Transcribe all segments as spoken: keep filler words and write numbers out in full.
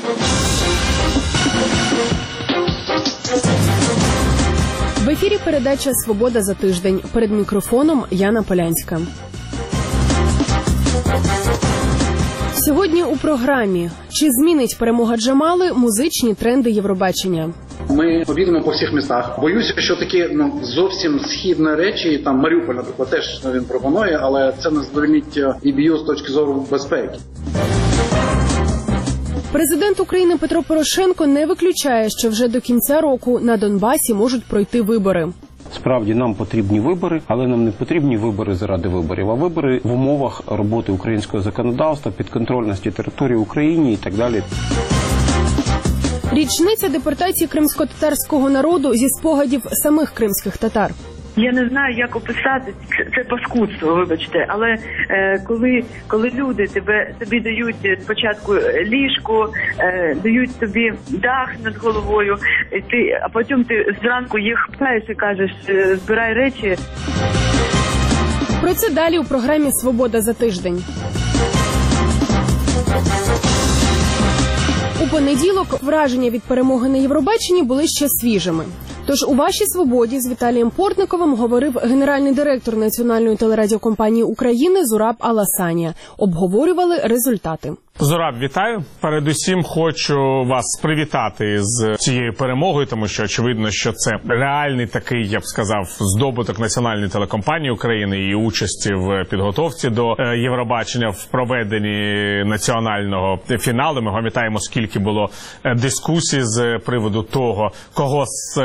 В ефірі передача «Свобода за тиждень». Перед мікрофоном Яна Полянська. Сьогодні у програмі: чи змінить перемога Джамали музичні тренди Євробачення? Ми обійдемо по всіх містах. Боюся, що такі ну, зовсім східні речі, там Маріуполь, наприклад, теж він пропонує, але це не задовольнить і бі ю з точки зору безпеки. Президент України Петро Порошенко не виключає, що вже до кінця року на Донбасі можуть пройти вибори. Справді, нам потрібні вибори, але нам не потрібні вибори заради виборів, а вибори в умовах роботи українського законодавства, підконтрольності території України і так далі. Річниця депортації кримсько-татарського народу зі спогадів самих кримських татар. Я не знаю, як описати це, це паскудство, вибачте, але е, коли, коли люди тебе тобі дають спочатку ліжко, е, дають тобі дах над головою, і ти, а потім ти зранку їх пхаєш і кажеш, е, збирай речі. Про це далі у програмі «Свобода за тиждень». У понеділок враження від перемоги на Євробаченні були ще свіжими. Тож у «Вашій свободі» з Віталієм Портниковим говорив генеральний директор Національної телерадіокомпанії України Зураб Аласанія. Обговорювали результати. Зураб, вітаю. Передусім хочу вас привітати з цією перемогою, тому що очевидно, що це реальний такий, я б сказав, здобуток Національної телекомпанії України і участі в підготовці до Євробачення в проведенні національного фіналу. Ми пам'ятаємо, скільки було дискусій з приводу того, кого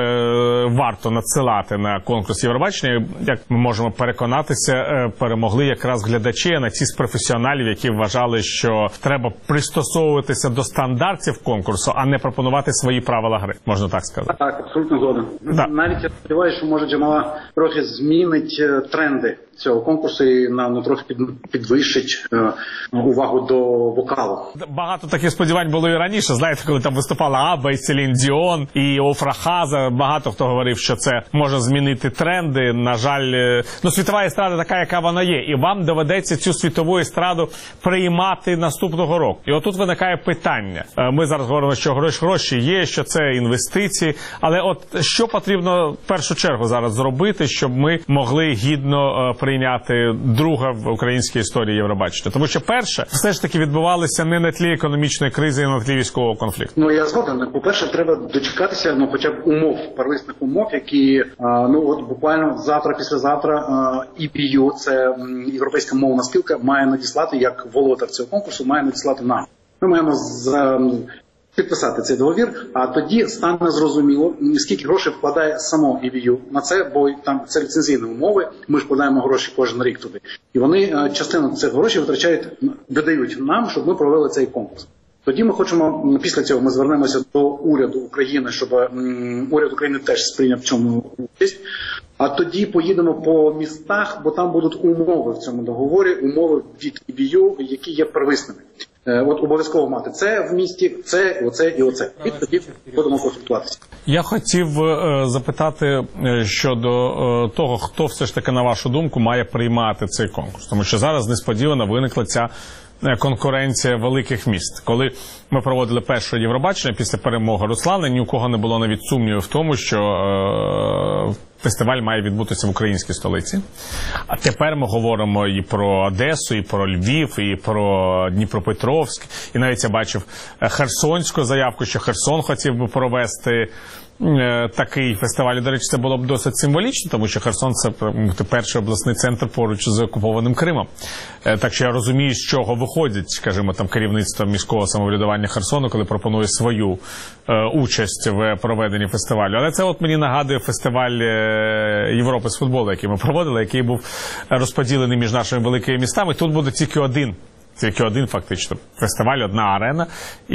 варто надсилати на конкурс Євробачення. Як ми можемо переконатися, перемогли якраз глядачі, а не ті з професіоналів, які вважали, що треба пристосовуватися до стандартів конкурсу, а не пропонувати свої правила гри. Можна так сказати? Так, абсолютно згоден. Да. Навіть я сподіваюся, що може Джамала трохи змінить тренди цього конкурсу і нам трохи під, підвищить е, увагу до вокалу. Багато таких сподівань було і раніше. Знаєте, коли там виступала Абба, і Селін Діон, і Офра Хаза, багато хто говорив, що це може змінити тренди. На жаль, ну, світова естрада така, яка вона є. І вам доведеться цю світову естраду приймати наступного року. І отут виникає питання. Ми зараз говоримо, що гроші є, що це інвестиції. Але от що потрібно в першу чергу зараз зробити, щоб ми могли гідно прийняти друга в українській історії Євробачення? Тому що перше, все ж таки відбувалося не на тлі економічної кризи, а на тлі військового конфлікту. Ну, я згоден. По-перше, треба дочекатися, ну, хоча б умов, первісних умов, які, ну, от буквально завтра, післязавтра і бі ю, це Європейська мовна спілка, має надіслати, як володар цього конкурсу, має надіслати нам. Ми маємо з... підписати цей договір, а тоді стане зрозуміло, скільки грошей вкладає само і бі ю на це, бо там це ліцензійні умови, ми ж вкладаємо гроші кожен рік туди. І вони частину цих грошей витрачають, додають нам, щоб ми провели цей конкурс. Тоді ми хочемо, після цього ми звернемося до уряду України, щоб м, уряд України теж сприйняв в цьому участь. А тоді поїдемо по містах, бо там будуть умови в цьому договорі, умови від і бі ю, які є первисними. От обов'язково мати це в місті, це, оце і оце. І тоді будемо консультуватися. Я хотів е, запитати щодо е, того, хто все ж таки, на вашу думку, має приймати цей конкурс. Тому що зараз несподівано виникла ця конкуренція великих міст. Коли ми проводили перше Євробачення після перемоги Руслана, ні у кого не було навіть сумніву в тому, що е, фестиваль має відбутися в українській столиці. А тепер ми говоримо і про Одесу, і про Львів, і про Дніпропетровськ. І навіть я бачив херсонську заявку, що Херсон хотів би провести такий фестиваль. До речі, це було б досить символічно, тому що Херсон – це перший обласний центр поруч з окупованим Кримом. Так що я розумію, з чого виходить, скажімо, там керівництво міського самоврядування Херсону, коли пропонує свою е, участь в проведенні фестивалю. Але це от мені нагадує фестиваль Європи з футболу, який ми проводили, який був розподілений між нашими великими містами. Тут буде тільки один. Тільки один, фактично, фестиваль, одна арена. І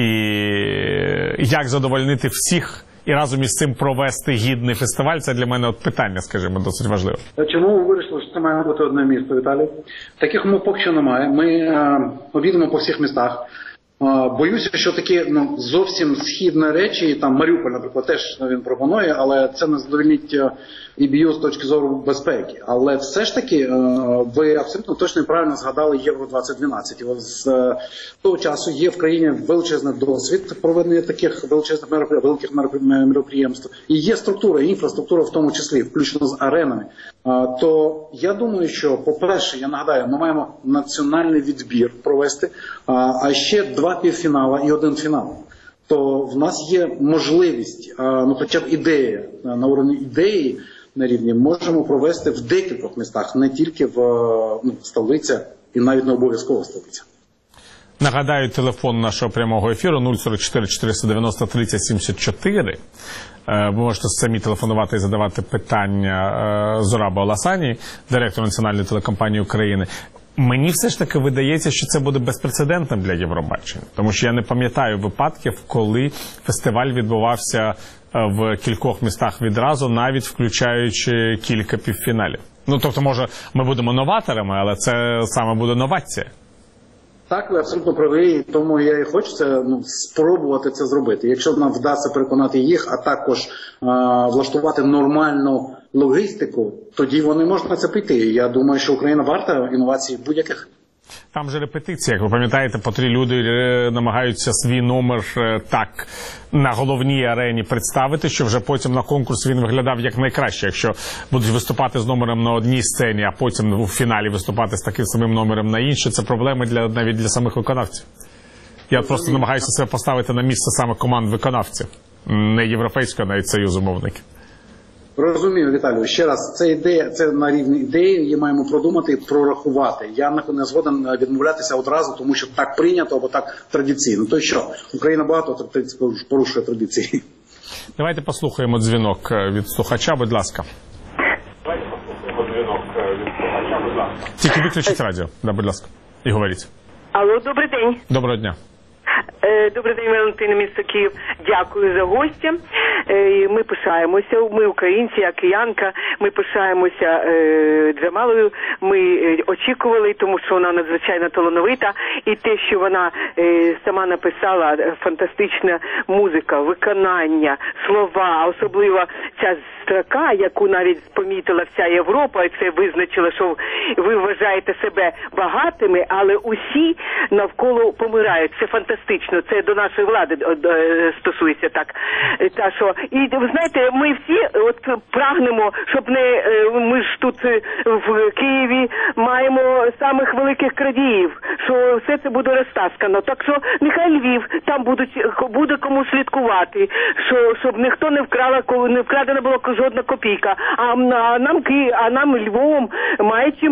як задовольнити всіх і разом із цим провести гідний фестиваль, це для мене от питання, скажімо, досить важливе. Чому ви вирішили, що це має бути одне місто, Віталій? Таких умов поки що немає. Ми е, обійдемо по всіх містах. Боюся, що такі ну, зовсім східні речі, там Маріуполь, наприклад, теж він пропонує, але це не задовольнить і бі ю з точки зору безпеки. Але все ж таки, ви абсолютно точно і правильно згадали Євро двадцять дванадцять. З того часу є в країні величезний досвід проведення таких величезних великих мероприємств. І є структура, інфраструктура в тому числі, включно з аренами. То я думаю, що, по-перше, я нагадаю, ми маємо національний відбір провести, а ще два півфінала і один фінал. То в нас є можливість, ну хоча б ідея, на уровні ідеї, на рівні, можемо провести в декількох містах, не тільки в ну, столиця і навіть не обов'язково столиця. Нагадаю, телефон нашого прямого ефіру нуль сорок чотири чотириста дев'яносто тридцять сімдесят чотири. Ви можете самі телефонувати і задавати питання Зурабу Аласані, директору національної телекомпанії України. Мені все ж таки видається, що це буде безпрецедентним для Євробачення. Тому що я не пам'ятаю випадків, коли фестиваль відбувався в кількох містах відразу, навіть включаючи кілька півфіналів. Ну, тобто, може, ми будемо новаторами, але це саме буде новація. Так, ви абсолютно праві, тому я і хочу це, ну, спробувати це зробити. Якщо нам вдасться переконати їх, а також а, влаштувати нормальну логістику, тоді вони можуть на це піти. Я думаю, що Україна варта інновацій будь-яких. Там же репетиція, як ви пам'ятаєте, по три люди намагаються свій номер так на головній арені представити, що вже потім на конкурс він виглядав як найкраще. Якщо будуть виступати з номером на одній сцені, а потім у фіналі виступати з таким самим номером на іншій, це проблеми для, навіть для самих виконавців. Я просто намагаюся себе поставити на місце саме команд виконавців, не Європейського, навіть Союзу мовників. Розумію, Віталію. Ще раз, це ідея, це на рівні ідеї, її маємо продумати і прорахувати. Я не згоден відмовлятися одразу, тому що так прийнято або так традиційно. То що, Україна багато порушує традиції. Давайте послухаємо дзвінок від слухача, будь ласка. Давайте послухаємо дзвінок від слухача, будь ласка. Тільки виключіть радіо, да, будь ласка, і говоріть. Алло, добрий день. Доброго дня. Добрий день, Валентина, місто Київ. Дякую за гостя. Ми пишаємося, ми українці, я киянка, ми пишаємося Джамалою. Ми очікували, тому що вона надзвичайно талановита. І те, що вона сама написала, фантастична музика, виконання, слова, особливо ця строка, яку навіть помітила вся Європа, і це визначила, що ви вважаєте себе багатими, але усі навколо помирають. Це фантастично. Це до нашої влади стосується так. Та що, і ви знаєте, ми всі от прагнемо, щоб не ми ж тут в Києві маємо самих великих крадіїв, що все це буде розтаскано. Так що нехай Львів, там будуть буде кому слідкувати, що щоб ніхто не вкрала, не вкрадена була жодна копійка. А нам а нам Львовом має чим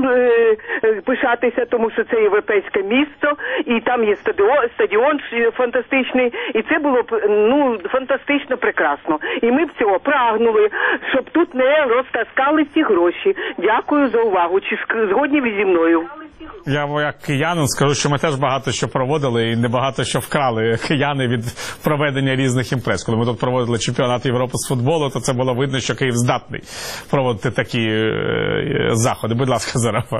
пишатися, тому що це європейське місто, і там є стадіон, стадіон фантастичний, і це було б, ну, фантастично прекрасно. І ми б цього прагнули, щоб тут не розтаскали ці гроші. Дякую за увагу. Чи згодні ви зі мною? Я, як киянин, скажу, що ми теж багато що проводили і небагато що вкрали кияни від проведення різних імпрез. Коли ми тут проводили чемпіонат Європи з футболу, то це було видно, що Київ здатний проводити такі е, заходи. Будь ласка, Зураба.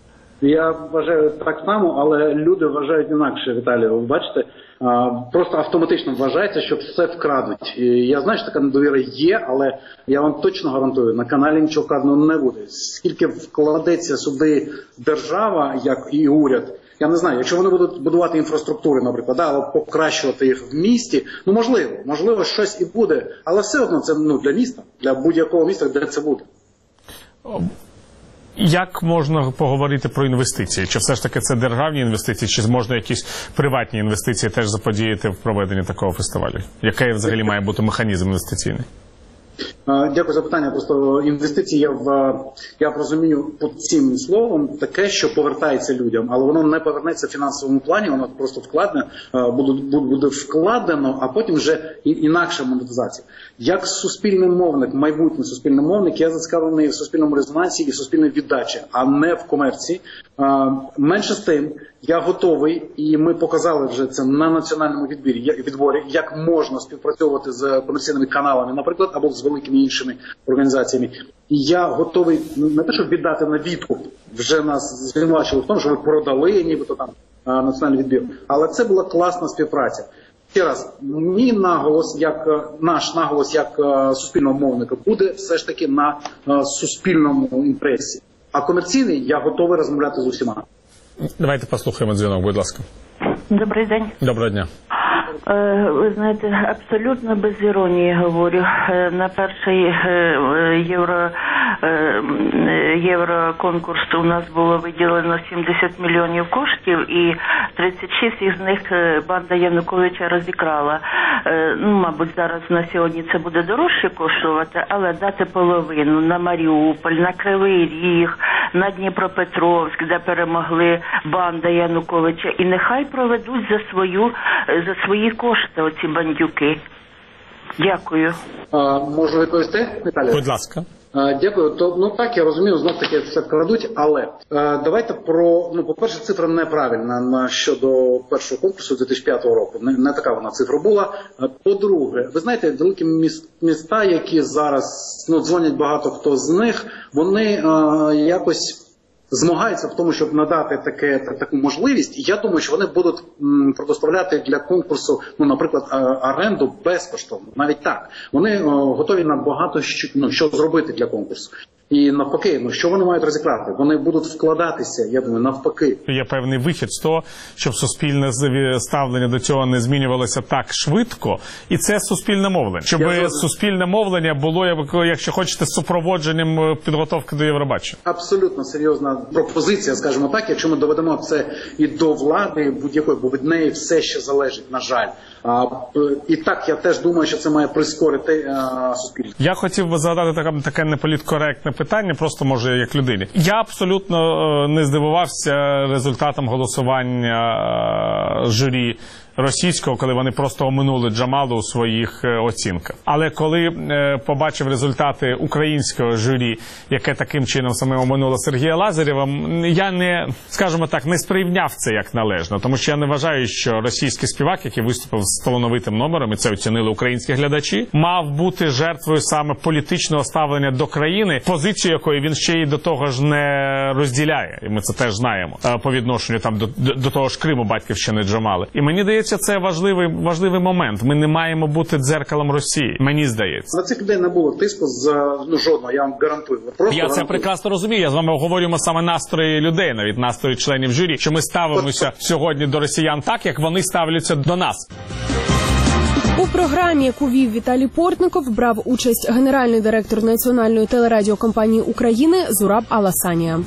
Я вважаю так само, але люди вважають інакше, Віталію. Ви бачите, просто автоматично вважається, що все вкрадуть. І я знаю, що така недовіра є, але я вам точно гарантую, на каналі нічого вкраденого не буде. Скільки вкладеться сюди держава, як і уряд, я не знаю, якщо вони будуть будувати інфраструктури, наприклад, або покращувати їх в місті, ну можливо, можливо щось і буде, але все одно це ну, для міста, для будь-якого міста, де це буде. Як можна поговорити про інвестиції? Чи все ж таки це державні інвестиції, чи можна якісь приватні інвестиції теж заподіяти в проведенні такого фестивалю? Який взагалі має бути механізм інвестиційний? Дякую за питання. Просто інвестиції, я, в, я розумію під цим словом таке, що повертається людям, але воно не повернеться в фінансовому плані, воно просто вкладне, буде, буде вкладено, а потім вже інакша монетизація. Як суспільний мовник, майбутній суспільний мовник, я зацікавлений в суспільному резонансі і суспільній віддачі, а не в комерції. Менше з тим, я готовий, і ми показали вже це на національному відборі, відборі, як можна співпрацьовувати з комерційними каналами, наприклад, або з великими іншими організаціями. І я готовий не те, щоб віддати на відкуп, вже нас звинувачили в тому, що ви продали, нібито там національний відбір. Але це була класна співпраця. Ще раз, мій наголос, як наш наголос як суспільного мовника буде все ж таки на суспільному інтересі. А комерційний я готовий розмовляти з усіма. Давайте послухаємо дзвінок, будь ласка. Добрий день. Доброго дня. Ви знаєте, абсолютно без іронії говорю. На перший євро, євроконкурс у нас було виділено сімдесят мільйонів коштів, і тридцять шість із них банда Януковича розікрала. Ну, мабуть, зараз на сьогодні це буде дорожче коштувати, але дати половину на Маріуполь, на Кривий Ріг, на Дніпропетровськ, де перемогли банда Януковича, і нехай проведуть за свою за свої кошти оці бандюки. Дякую. А, можу відповісти, Наталя? Будь ласка. А, дякую. То, ну так, я розумію, знов таки все крадуть, але а, давайте про, ну, по-перше, цифра неправильна на, щодо першого конкурсу дві тисячі п'ятого року. Не, не така вона цифра була. А, по-друге, ви знаєте, великі міст, міста, які зараз, ну, дзвонять багато хто з них, вони а, якось змагаються в тому, щоб надати таке, таку можливість. І я думаю, що вони будуть м, предоставляти для конкурсу, ну, наприклад, оренду безкоштовно. Навіть так. Вони о, готові на багато що, ну, що зробити для конкурсу. І навпаки, ну, що вони мають розіграти? Вони будуть вкладатися, я думаю, навпаки. Є певний вихід з того, щоб суспільне ставлення до цього не змінювалося так швидко. І це суспільне мовлення. Щоб суспільне мовлення було, якщо хочете, супроводженням підготовки до Євробачення. Абсолютно серйозна пропозиція, скажімо так, якщо ми доведемо це і до влади будь-якої, бо від неї все ще залежить, на жаль. А, і так, я теж думаю, що це має прискорити а, суспільство. Я хотів би задати таке, таке неполіткоректне питання, просто, може, як людині. Я абсолютно е, не здивувався результатом голосування е, журі російського, коли вони просто оминули Джамалу у своїх е, оцінках. Але коли е, побачив результати українського журі, яке таким чином саме оминуло Сергія Лазарєва, я не, скажімо так, не сприйняв це як належно, тому що я не вважаю, що російський співак, який виступив з талановитим номером, і це оцінили українські глядачі, мав бути жертвою саме політичного ставлення до країни, позицію якої він ще й до того ж не розділяє, і ми це теж знаємо, по відношенню там до, до, до того ж Криму, батьківщини Джамали. І мені здається, це важливий, важливий момент. Ми не маємо бути дзеркалом Росії, мені здається. На цих людей не було тиску з, ну, жодного, я вам гарантую. Просто я це прекрасно розумію, я з вами говоримо саме настрої людей, навіть настрої членів журі, що ми ставимося сьогодні до росіян так, як вони ставляться до нас. У програмі, яку вів Віталій Портников, брав участь генеральний директор Національної телерадіокомпанії України Зураб Аласанія.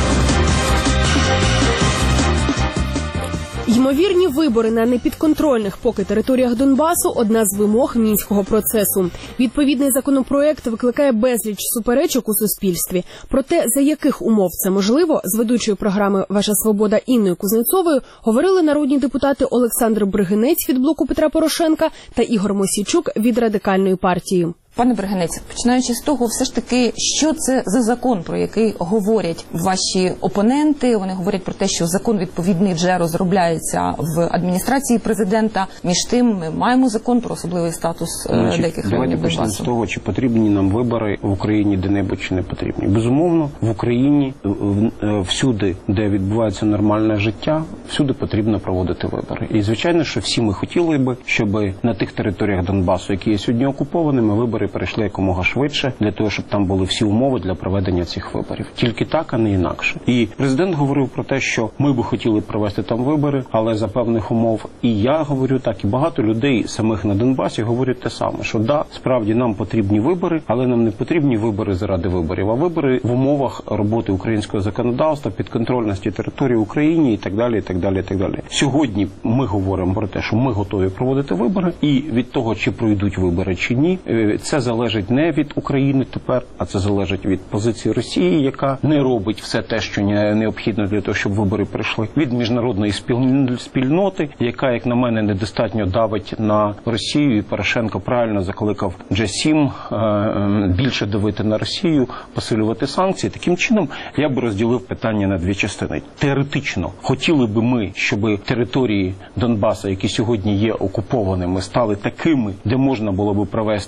Ймовірні вибори на непідконтрольних поки територіях Донбасу – одна з вимог Мінського процесу. Відповідний законопроект викликає безліч суперечок у суспільстві. Про те, за яких умов це можливо, з ведучою програми «Ваша свобода» Інною Кузнецовою говорили народні депутати Олександр Бригинець від блоку Петра Порошенка та Ігор Мосійчук від Радикальної партії. Пане Бригинець, починаючи з того, все ж таки, що це за закон, про який говорять ваші опоненти? Вони говорять про те, що закон відповідний вже розробляється в адміністрації президента. Між тим, ми маємо закон про особливий статус Значить, деяких районів Донбасу. Давайте почнемо з того, чи потрібні нам вибори в Україні де-небудь, чи не потрібні. Безумовно, в Україні всюди, де відбувається нормальне життя, всюди потрібно проводити вибори. І, звичайно, що всі ми хотіли би, щоб на тих територіях Донбасу, які є сьогодні окупованими, вибори перейшли якомога швидше, для того, щоб там були всі умови для проведення цих виборів. Тільки так, а не інакше. І президент говорив про те, що ми би хотіли провести там вибори, але за певних умов. І я говорю так, і багато людей самих на Донбасі говорять те саме, що да, справді нам потрібні вибори, але нам не потрібні вибори заради виборів, а вибори в умовах роботи українського законодавства, підконтрольності території України і так далі, і так далі, і так далі. Сьогодні ми говоримо про те, що ми готові проводити вибори, і від того, чи пройдуть вибори чи ні, це залежить не від України тепер, а це залежить від позиції Росії, яка не робить все те, що необхідно для того, щоб вибори прийшли, від міжнародної спільноти, яка, як на мене, недостатньо давить на Росію, і Порошенко правильно закликав джі сім більше давити на Росію, посилювати санкції. Таким чином, я б розділив питання на дві частини. Теоретично, хотіли би ми, щоб території Донбасу, які сьогодні є окупованими, стали такими, де можна було би провести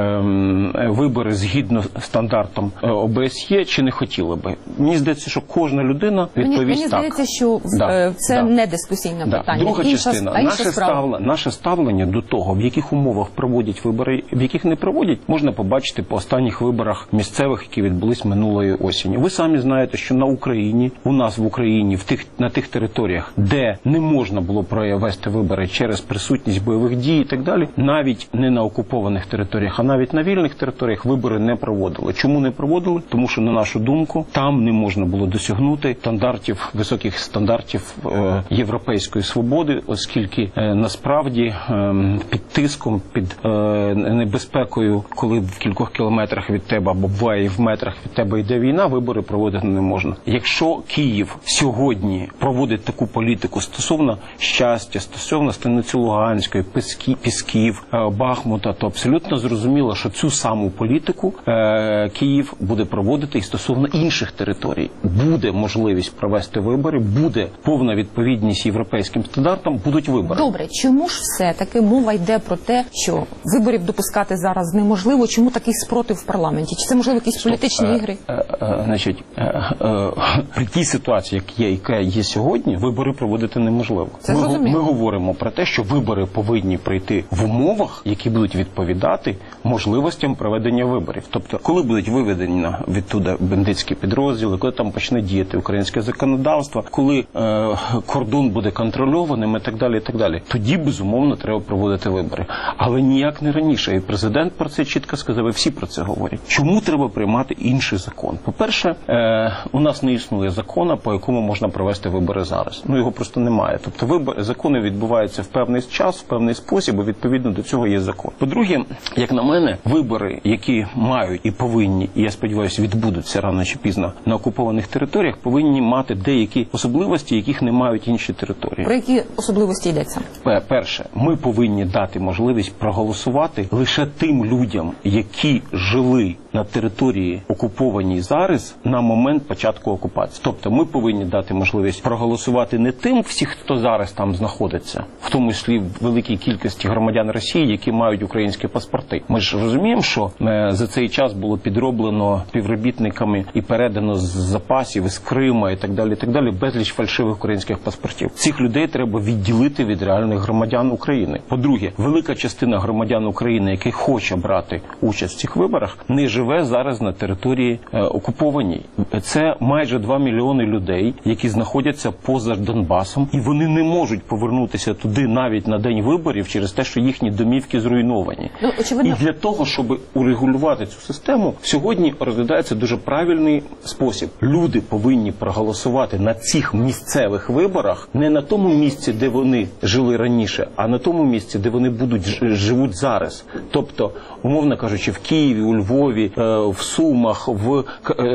е, вибори згідно стандартам О Б С Є, чи не хотіли би? Мені здається, що кожна людина відповість мені, мені так. Мені здається, що да. це да. не дискусійне да. питання. Друга інша, частина. а інша Наше, ставлення, наше ставлення до того, в яких умовах проводять вибори, в яких не проводять, можна побачити по останніх виборах місцевих, які відбулись минулої осені. Ви самі знаєте, що на Україні, у нас в Україні, в тих, на тих територіях, де не можна було провести вибори через присутність бойових дій і так далі, навіть не на окупованих територіях, а навіть на вільних територіях вибори не проводили. Чому не проводили? Тому що, на нашу думку, там не можна було досягнути стандартів, високих стандартів е, європейської свободи, оскільки е, насправді е, під тиском, під е, небезпекою, коли в кількох кілометрах від тебе або буває в метрах від тебе йде війна, вибори проводити не можна. Якщо Київ сьогодні проводить таку політику стосовно щастя, стосовно станиці Луганської, Пісків, Бахмута, то абсолютно зрозуміло, що цю саму політику е, Київ буде проводити і стосовно інших територій. Буде можливість провести вибори, буде повна відповідність європейським стандартам, будуть вибори. Добре, чому ж все-таки мова йде про те, що виборів допускати зараз неможливо? Чому такий спротив в парламенті? Чи це, можливо, якісь Стоп. політичні е, ігри? Е, е, значить, е, е, при тій ситуації, як є, яка є сьогодні, вибори проводити неможливо. Це ми, ми ми говоримо про те, що вибори повинні пройти в умовах, які будуть відповідати можливостям проведення виборів. Тобто, коли будуть виведені відтуда бандитські підрозділи, коли там почне діяти українське законодавство, коли е, кордон буде контрольованим і так далі, і так далі. Тоді, безумовно, треба проводити вибори. Але ніяк не раніше. І президент про це чітко сказав, і всі про це говорять. Чому треба приймати інший закон? По-перше, е, у нас не існує закону, по якому можна провести вибори зараз. Ну, його просто немає. Тобто, вибори, закони відбуваються в певний час, в певний спосіб, і відповідно до цього є закон. По-друге, як на мене, вибори, які мають і повинні, і я сподіваюся, відбудуться рано чи пізно на окупованих територіях, повинні мати деякі особливості, яких не мають інші території. Про які особливості йдеться? Перше, ми повинні дати можливість проголосувати лише тим людям, які жили на території окупованій зараз на момент початку окупації. Тобто ми повинні дати можливість проголосувати не тим всіх, хто зараз там знаходиться, в тому числі в великій кількості громадян Росії, які мають українські паспорти. Ми ж розуміємо, що е, за цей час було підроблено співробітниками і передано з запасів, із Крима і так далі, і так далі, безліч фальшивих українських паспортів. Цих людей треба відділити від реальних громадян України. По-друге, велика частина громадян України, які хоче брати участь в цих виборах, не живе зараз на території е, окупованій. Це майже два мільйони людей, які знаходяться поза Донбасом, і вони не можуть повернутися туди навіть на день виборів через те, що їхні домівки зруйновані. Ну, очевидно... І для того, щоб урегулювати цю систему, сьогодні розглядається дуже правильний спосіб. Люди повинні проголосувати на цих місцевих виборах не на тому місці, де вони жили раніше, а на тому місці, де вони будуть живуть зараз. Тобто, умовно кажучи, в Києві, у Львові, в Сумах, в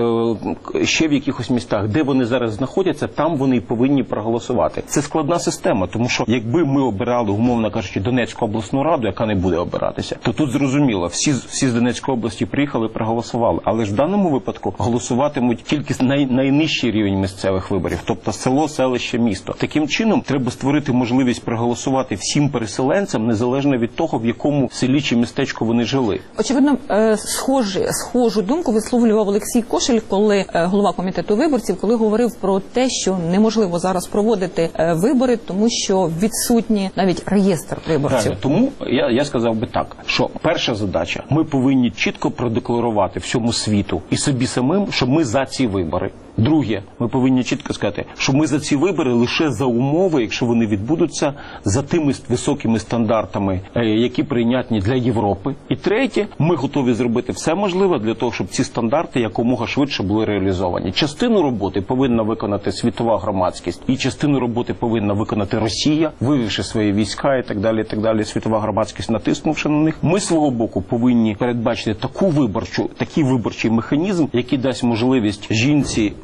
ще в якихось містах, де вони зараз знаходяться, там вони й повинні проголосувати. Це складна система, тому що якби ми обирали, умовно кажучи, Донецьку обласну раду, яка не буде обиратися, то тут зрозуміло, всі, всі з Донецької області приїхали, проголосували. Але ж в даному випадку голосуватимуть тільки най, найнижчий рівень місцевих виборів, тобто село, селище, місто. Таким чином, треба створити можливість проголосувати всім переселенцям, незалежно від того, в якому селі чи містечку вони жили. Очевидно, схожі, схожу думку висловлював Олексій Кошель, коли голова комітету виборців, коли говорив про те, що неможливо зараз проводити вибори, тому що відсутні навіть реєстр виборців. Правильно. Тому я, я сказав би так, що перша задача, ми повинні чітко продекларувати всьому світу і собі самим, що ми за ці вибори. Друге, ми повинні чітко сказати, що ми за ці вибори лише за умови, якщо вони відбудуться, за тими високими стандартами, які прийнятні для Європи. І третє, ми готові зробити все можливе для того, щоб ці стандарти якомога швидше були реалізовані. Частину роботи повинна виконати світова громадськість, і частину роботи повинна виконати Росія, вивівши свої війська і так далі, і так далі, світова громадськість натиснувши на них. Ми, свого боку, повинні передбачити таку виборчу, такий виборчий механізм, який дасть можливість жінці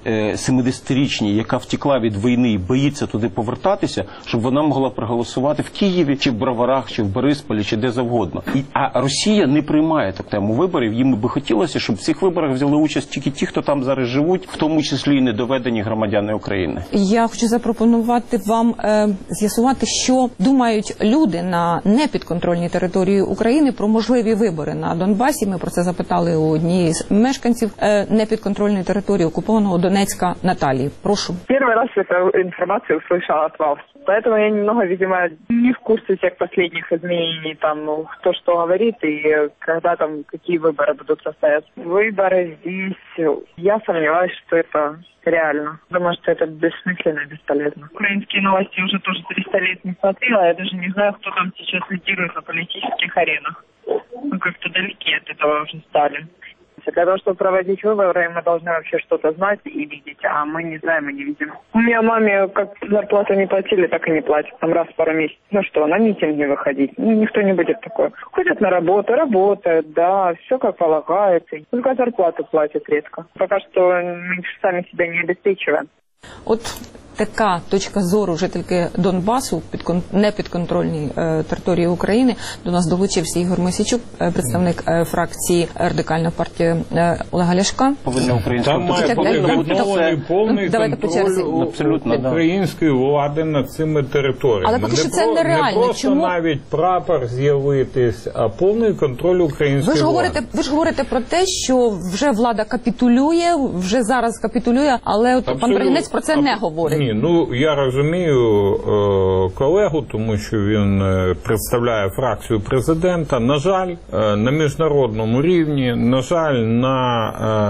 семидесятирічній, яка втекла від війни і боїться туди повертатися, щоб вона могла проголосувати в Києві, чи в Броварах, чи в Борисполі, чи де завгодно. І, а Росія не приймає так тему виборів. Їм би хотілося, щоб в цих виборах взяли участь тільки ті, хто там зараз живуть, в тому числі і недоведені громадяни України. Я хочу запропонувати вам е, з'ясувати, що думають люди на непідконтрольній території України про можливі вибори на Донбасі. Ми про це запитали у однієї з мешканців е, непідконтрольної території окупованого Донецька Наталії. Прошу. Первый раз эту информацию услышала от вас. Поэтому я немного, видимо, не в курсе всех последних изменений, там, ну, кто что говорит и когда там какие выборы будут состояться. Выборы здесь, я сомневаюсь, что это реально. Думаю, что это бессмысленно и бесполезно. Украинские новости уже тоже триста лет не смотрела, я даже не знаю, кто там сейчас лидирует на политических аренах. Ну, как-то далеки от этого уже стали. Для того, чтобы проводить выборы, мы должны вообще что-то знать и видеть, а мы не знаем и не видим. У меня маме как зарплату не платили, так и не платят. Там раз в пару месяцев. Ну что, на митинги выходить? Ну, никто не будет такое. Ходят на работу, работают, да, все как полагается. Только зарплату платят редко. Пока что мы сами себя не обеспечиваем. От така точка зору жительки Донбасу, підкон... непідконтрольній е, території України. До нас долучився Ігор Мосійчук, е, представник е, фракції Радикальна партія е, Олега Ляшка. Там має бути відновлений повний контроль абсолютно української влади над цими територіями. Але поки що це нереально. Не просто Чому? навіть прапор з'явитись, а повний контроль української ви ж влади. говорите, ви ж говорите про те, що вже влада капітулює, вже зараз капітулює, але от пан Бригинець про це не говорить. Ні, ну я розумію е, колегу, тому що він е, представляє фракцію президента. На жаль, е, на міжнародному рівні, на жаль, на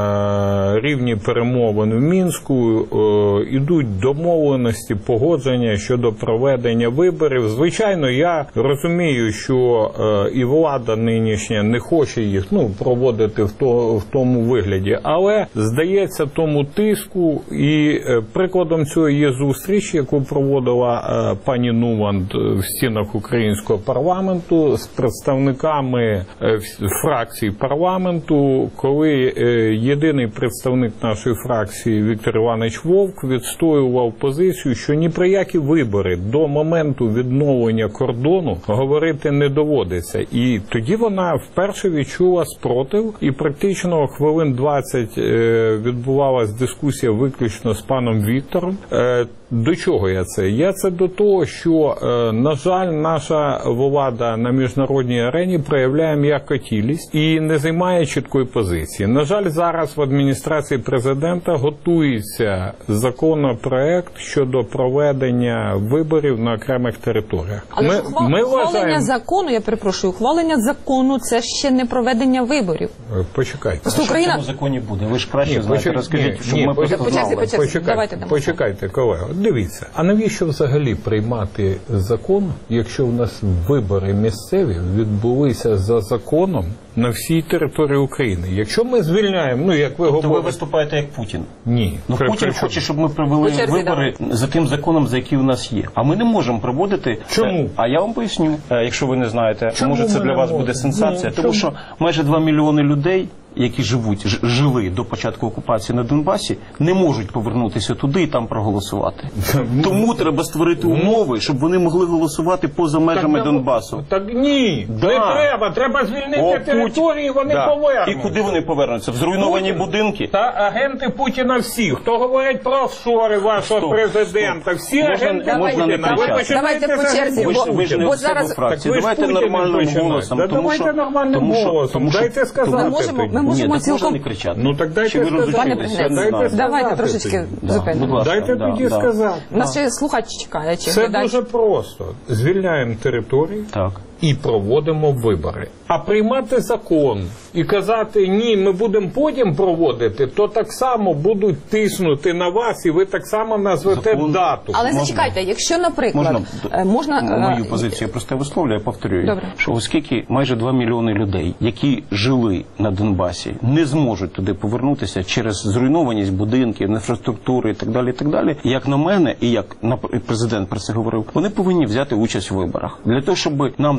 е, рівні перемовин в Мінську е, ідуть домовленості, погодження щодо проведення виборів. Звичайно, я розумію, що е, і влада нинішня не хоче їх ну, проводити в, то, в тому вигляді, але здається тому тиску, і е, прикладом цього є зустріч, яку проводила е, пані Нуванд в стінах українського парламенту з представниками е, фракцій парламенту, коли е, єдиний представник нашої фракції Віктор Іванович Вовк відстоював позицію, що ні про які вибори до моменту відновлення кордону говорити не доводиться. І тоді вона вперше відчула спротив, і практично хвилин двадцять е, відбувалась дискусія виключно з паном Віктором. Е, До чого я це? Я це до того, що, е, на жаль, наша влада на міжнародній арені проявляє м'якотілість і не займає чіткої позиції. На жаль, зараз в адміністрації президента готується законопроект щодо проведення виборів на окремих територіях. Але ми, ухвал... ми ухвалення вважаємо... закону, я перепрошую, ухвалення закону – це ще не проведення виборів. Почекайте. Просто Україна... Що в цьому законі буде? Ви ж краще Ні, знаєте, почек... розкажіть, ні, щоб ні, ми почек... просто знали. Почекайте, Почекайте, Давайте дамо почекайте, колего. Дивіться, а навіщо взагалі приймати закон, якщо в нас вибори місцеві відбулися за законом на всій території України? Якщо ми звільняємо, ну як ви То говорите... ви виступаєте як Путін. Ні. Ну, При- Путін при- хоче, щоб ми провели По черзі, вибори за тим законом, за який у нас є. А ми не можемо проводити... Чому? А я вам поясню, якщо ви не знаєте. Чому Може, це ми для не вас можемо? буде сенсація. Ні, тому чому? що майже два мільйони людей, які живуть, ж- жили до початку окупації на Донбасі, не можуть повернутися туди і там проголосувати. Тому треба створити умови, щоб вони могли голосувати поза межами Так, Донбасу. Так ні, Да. не треба, треба звільнити О, Путін. території, вони Да. повернуться. І куди вони повернуться? В зруйновані Путін. будинки? Та агенти Путіна всі. Хто говорить про офшори вашого Стоп, президента? стоп. Всі Можна- агенти можна не Путіна. Ви кричати. починаєте Давайте по за черзі, агентів Ви ж, ви ж не Бо в себе зараз- в фракції. Так ви ж Давайте Путіним нормальним починаєте. голосом. Да тому давайте що, нормальним тому що, голосом. тому що, Дайте сказати Ми можемо- тоді. ми можемо Ні, так цілком- можна не кричати. Ну так дайте Чи ви сказати. Пане розумієте? Я не Дайте знаю. сказати Давайте тоді. трошечки Да, зупинимо. будь ласка, Дайте да, тоді да. сказати. Нас ще слухач чекає, чи Це глядач. дуже просто. Звільняємо території Так. і проводимо вибори. А приймати закон і казати, ні, ми будемо потім проводити, то так само будуть тиснути на вас, і ви так само назвете Закон. дату. Але Можна? зачекайте, якщо, наприклад, Можна, е, можна е, мою позицію я просто висловлюю, я повторюю, Добре. що оскільки майже два мільйони людей, які жили на Донбасі, не зможуть туди повернутися через зруйнованість будинків, інфраструктури і так далі, і так далі, як на мене, і як на президент про це говорив, вони повинні взяти участь у виборах. Для того, щоб нам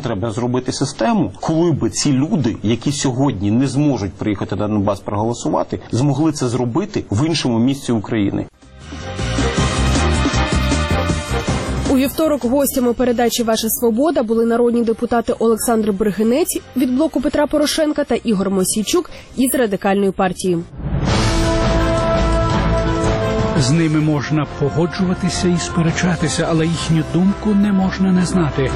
треба зробити систему, коли би ці люди, які сьогодні не зможуть приїхати на Донбас проголосувати, змогли це зробити в іншому місці України. У вівторок гостями передачі «Ваша свобода» були народні депутати Олександр Бригинець від блоку Петра Порошенка та Ігор Мосійчук із Радикальної партії. З ними можна погоджуватися і сперечатися, але їхню думку не можна не знати.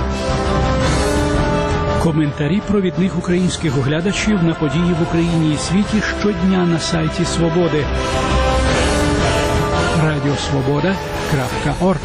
Коментарі провідних українських оглядачів на події в Україні і світі щодня на сайті Свободи. радіосвобода крапка орг.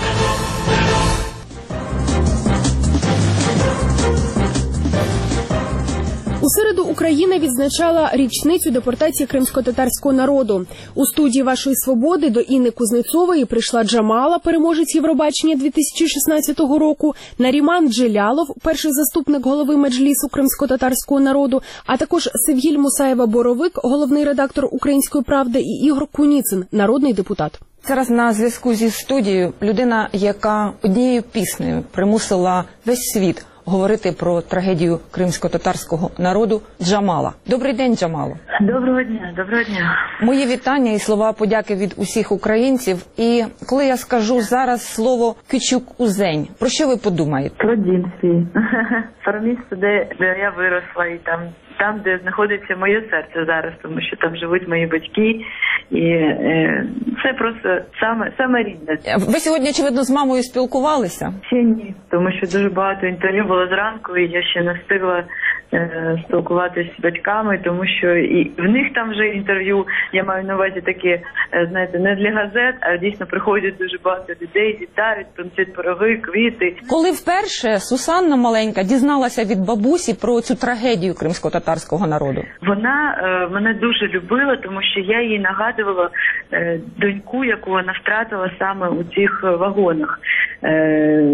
У середу Україна відзначала річницю депортації кримсько-татарського народу. У студії «Вашої свободи» до Інни Кузнецової прийшла Джамала, переможець Євробачення дві тисячі шістнадцятого року, Наріман Джилялов, перший заступник голови Меджлісу кримсько-татарського народу, а також Севгіль Мусаєва-Боровик, головний редактор «Української правди», і Ігор Куніцин, народний депутат. Зараз на зв'язку зі студією людина, яка однією піснею примусила весь світ говорити про трагедію кримсько-татарського народу, Джамала. Добрий день, Джамало. Доброго дня, доброго дня. Мої вітання і слова подяки від усіх українців. І коли я скажу зараз слово «Кючук-Узень», про що ви подумаєте? Про дім свій. Про місце, де, де я виросла, і там, там, де знаходиться моє серце зараз, тому що там живуть мої батьки. І е, це просто саме, саме рідне. Ви сьогодні, очевидно, з мамою спілкувалися? Ще ні, тому що дуже багато інтерв'ю було зранку, і я ще не встигла е, спілкуватися з батьками, тому що і в них там вже інтерв'ю, я маю на увазі такі, е, знаєте, не для газет, а дійсно приходять дуже багато людей, вітають, приносять пироги, квіти. Коли вперше Сусанна маленька дізналася від бабусі про цю трагедію кримсько-татарського народу? Вона е, мене дуже любила, тому що я їй нагадувала е, доньку, яку вона втратила саме у цих вагонах е,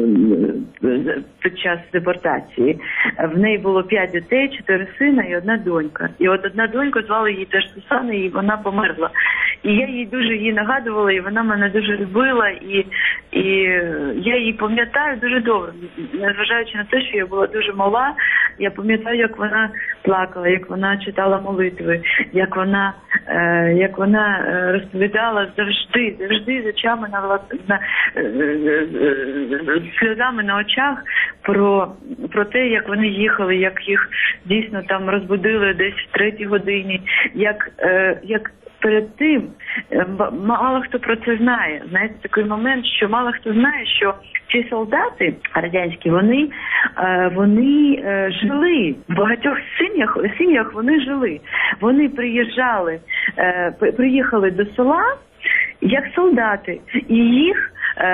під час депортації. В неї було п'ять дітей, чотири сина і одна донька. І от одна донька, звали її теж Сусана, і вона померла. І я їй дуже її нагадувала, і вона мене дуже любила, і, і я її пам'ятаю дуже добре. Незважаючи на те, що я була дуже мала, я пам'ятаю, як вона плакала, як вона читала молитви, як вона, е, як вона е, розповідала завжди, завжди з очами на, на е, е, сльозами на очах про, про те, як вони їхали, як їх дійсно там розбудили десь в третій годині, як, е, як перед тим мало хто про це знає. Знаєте, такий момент, що мало хто знає, що ці солдати радянські, вони, вони жили, в багатьох сім'ях, сім'ях вони жили. Вони приїжджали, приїхали до села як солдати, і їх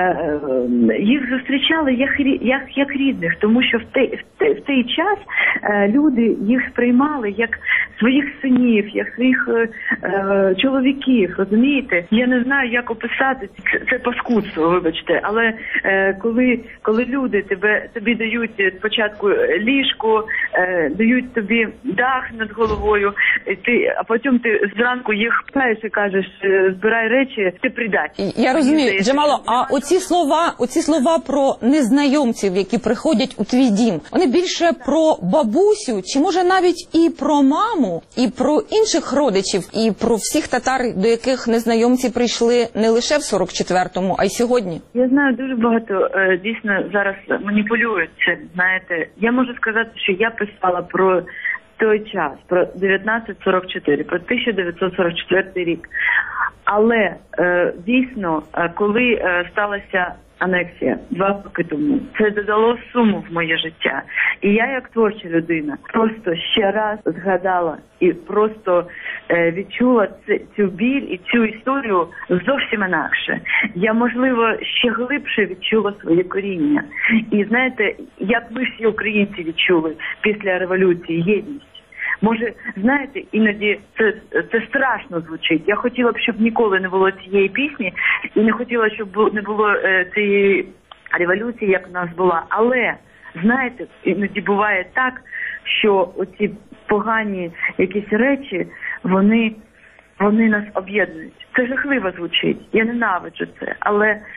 їх зустрічали як, як, як рідних, тому що в той, в той, в той час люди їх сприймали як своїх синів, як своїх е, чоловіків, розумієте? Я не знаю, як описати це, це паскудство, вибачте, але е, коли, коли люди тебе, тобі дають спочатку ліжко, е, дають тобі дах над головою, ти, а потім ти зранку їх паєш і кажеш, збирай речі, ти придай. Я розумію, Джамало, а оці слова, оці слова про незнайомців, які приходять у твій дім, вони більше про бабусю, чи може навіть і про маму, і про інших родичів, і про всіх татар, до яких незнайомці прийшли не лише в сорок четвертому, а й сьогодні? Я знаю, дуже багато дійсно зараз маніпулюють цим, знаєте. Я можу сказати, що я писала про той час, про дев'ятнадцять сорок чотири, про тисяча дев'ятсот сорок четвертий рік. Але е, дійсно, коли е, сталася анексія два роки тому, це додало суму в моє життя. І я, як творча людина, просто ще раз згадала і просто е, відчула ц, цю біль і цю історію зовсім інакше. Я, можливо, ще глибше відчула своє коріння. І знаєте, як ми всі українці відчули після революції єдність. Може, знаєте, іноді це, це страшно звучить. Я хотіла б, щоб ніколи не було цієї пісні, і не хотіла, щоб не було е, цієї революції, як в нас була. Але, знаєте, іноді буває так, що оці погані якісь речі, вони, вони нас об'єднують. Це жахливо звучить, я ненавиджу це, але е,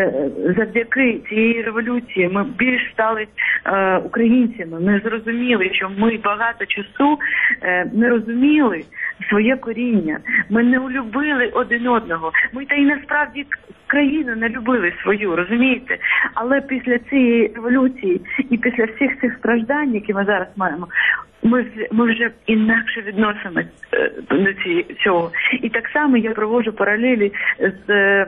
завдяки цієї революції ми більш стали е, українцями, ми зрозуміли, що ми багато часу е, не розуміли своє коріння, ми не улюбили один одного, ми та й насправді країну не любили свою, розумієте? Але після цієї революції і після всіх цих страждань, які ми зараз маємо, Ми, ми вже інакше відносимось до цього. І так само я проводжу паралелі з,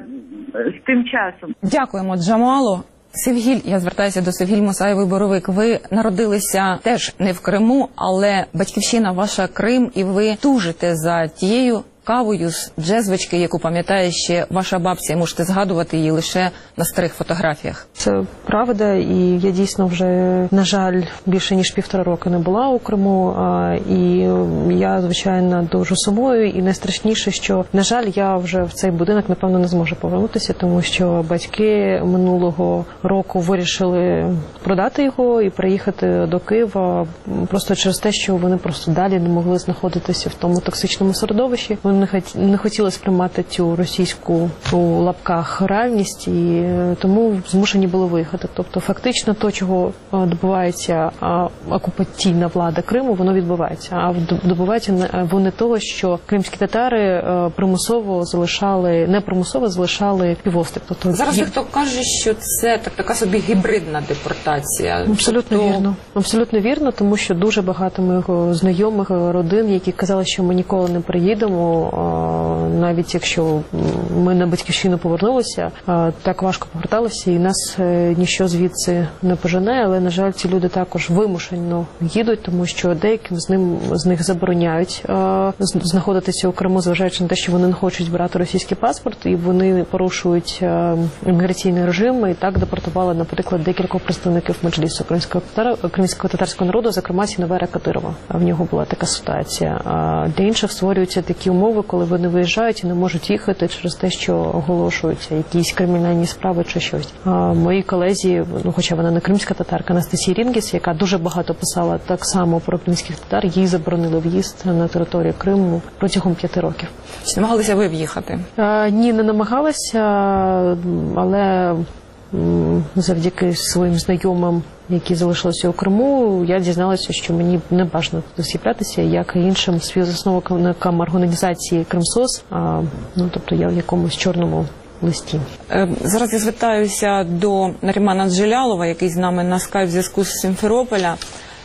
з тим часом. Дякуємо, Джамало. Севгіль, я звертаюся до Севгіль Мусаєвої-Боровик. Ви народилися теж не в Криму, але батьківщина ваша Крим, і ви тужите за тією кавою з джезвички, яку пам'ятає ще ваша бабця, і можете згадувати її лише на старих фотографіях. Це правда, і я дійсно вже, на жаль, більше ніж півтора роки не була у Криму, і я, звичайно, дуже сумую, і найстрашніше, що, на жаль, я вже в цей будинок, напевно, не зможу повернутися, тому що батьки минулого року вирішили продати його і приїхати до Києва просто через те, що вони просто далі не могли знаходитися в тому токсичному середовищі. Не хотіли сприймати цю російську у лапках реальність, і тому змушені були виїхати. Тобто фактично то, чого добувається окупаційна влада Криму, воно відбувається. А добувається вони того, що кримські татари примусово залишали, не примусово залишали півострів. Тобто зараз є... хто каже, що це так, така собі гібридна депортація. Абсолютно тобто... вірно. Абсолютно вірно, тому що дуже багато моїх знайомих, родин, які казали, що ми ніколи не приїдемо, навіть якщо ми на батьківщину повернулися, так важко поверталися, і нас ніщо звідси не пожене, але, на жаль, ці люди також вимушено їдуть, тому що деяким з ним з них забороняють знаходитися у Криму, зважаючи на те, що вони не хочуть брати російський паспорт, і вони порушують імміграційний режим, і так депортували, наприклад, декількох представників Меджлісу кримського, кримського татарського народу, зокрема Сінавера Кадирова. В нього була така ситуація. А для інших створюються такі умови, коли вони виїжджають і не можуть їхати через те, що оголошуються якісь кримінальні справи чи щось. А мої колезі, ну хоча вона не кримська татарка, Анастасія Рінгіс, яка дуже багато писала так само про кримських татар, їй заборонили в'їзд на територію Криму протягом п'яти років. Чи намагалися ви в'їхати? А, ні, не намагалася, але завдяки своїм знайомим, які залишилися у Криму, я дізналася, що мені не бажано туди з'являтися, як і іншим співзасновникам організації Кримсос, а, ну, тобто я в якомусь чорному листі. Зараз я звертаюся до Нарімана Джелялова, який з нами на скайп в зв'язку з Сімферополя.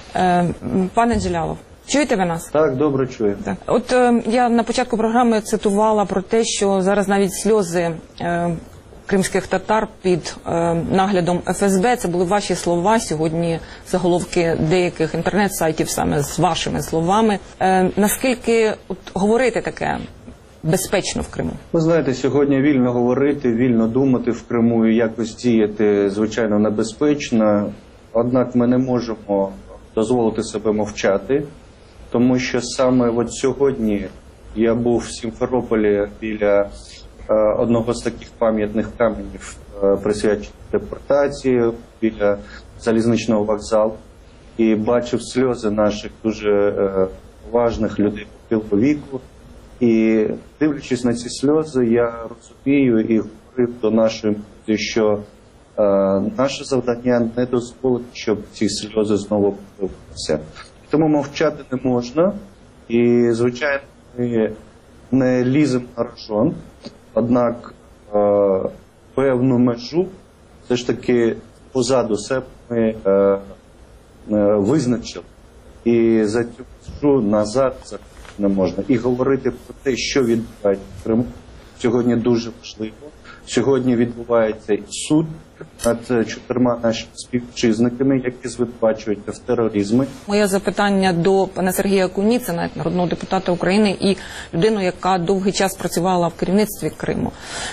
Пане Джелялов, чуєте ви нас? Так, добре чую. Так. От е, я на початку програми цитувала про те, що зараз навіть сльози е, кримських татар під е, наглядом еф ес бе, це були ваші слова, сьогодні заголовки деяких інтернет-сайтів саме з вашими словами. Е, наскільки от, говорити таке безпечно в Криму? Ви знаєте, сьогодні вільно говорити, вільно думати в Криму і якось діяти, звичайно, небезпечно. Однак ми не можемо дозволити себе мовчати, тому що саме от сьогодні я був в Сімферополі біля е, одного з таких пам'ятних каменів, е, присвячених депортації, біля залізничного вокзалу, і бачив сльози наших дуже е, важних людей похилого віку. І дивлячись на ці сльози, я розумію і говорив до нашої молоді, що е, наше завдання не дозволить, щоб ці сльози знову появилися. Тому мовчати не можна. І, звичайно, ми не ліземо на рожон. Однак е, певну межу все ж таки позаду себе ми е, е, визначили. І за цю межу назад не можна. І говорити про те, що відбувається в Криму, сьогодні дуже важливо. Сьогодні відбувається суд над чотирма нашими співвітчизниками, які звинувачуються в тероризмі. Моє запитання до пана Сергія Куніцина, народного депутата України і людину, яка довгий час працювала в керівництві Криму.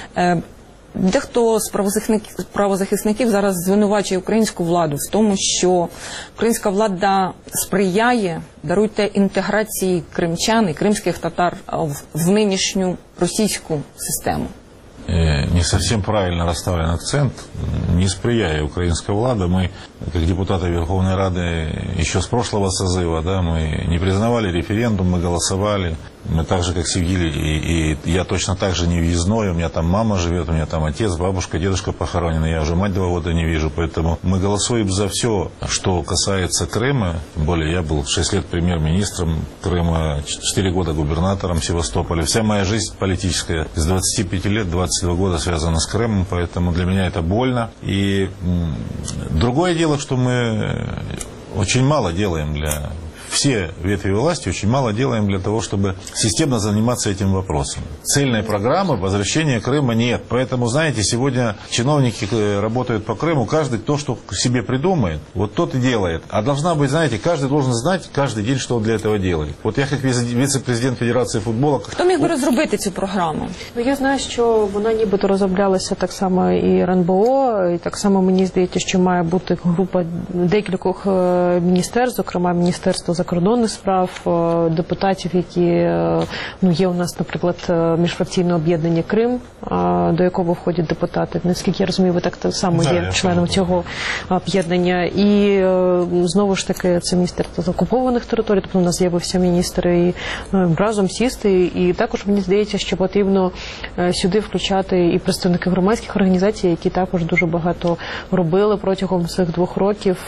Дехто з правозахисників зараз звинувачує українську владу в тому, що українська влада сприяє, даруйте, інтеграції кримчан і кримських татар в нинішню російську систему. Не совсем правильно расставлен акцент. Не сприяя украинская влада, мы, как депутаты Верховной Рады еще с прошлого созыва, да, мы не признавали референдум, мы голосовали Мы так же, как Севгилий, и, и я точно так же не въездной, у меня там мама живет, у меня там отец, бабушка, дедушка похоронены, я уже мать два года не вижу, поэтому мы голосуем за все, что касается Крыма, тем более я был шесть лет премьер-министром Крыма, четыре года губернатором Севастополя, вся моя жизнь политическая с двадцати пяти лет, двадцать два года связана с Крымом, поэтому для меня это больно. И другое дело, что мы очень мало делаем для... Все ветви власти очень мало делаем для того, чтобы системно заниматься этим вопросом. Цельной программы возвращения Крыма нет. Поэтому, знаете, сегодня чиновники работают по Крыму, каждый кто что себе придумает, вот тот и делает. А должна быть, знаете, каждый должен знать каждый день, что он для этого делает. Вот я как віце-президент Федерації футболу... Хто міг би розробити цю програму? Ну, я знаю, що вона нібито розроблялася так само і РНБО, і так само мені здається, що має бути група декількох міністерств, зокрема Міністерство закордонних справ, депутатів, які, ну, є у нас, наприклад, міжфракційне об'єднання Крим, до якого входять депутати. Наскільки я розумію, ви так само да, є членом цього об'єднання. І знову ж таки це Міністерство з окупованих територій, тобто у нас з'явився міністр, і разом сісти. І також мені здається, що потрібно сюди включати і представників громадських організацій, які також дуже багато робили протягом цих двох років.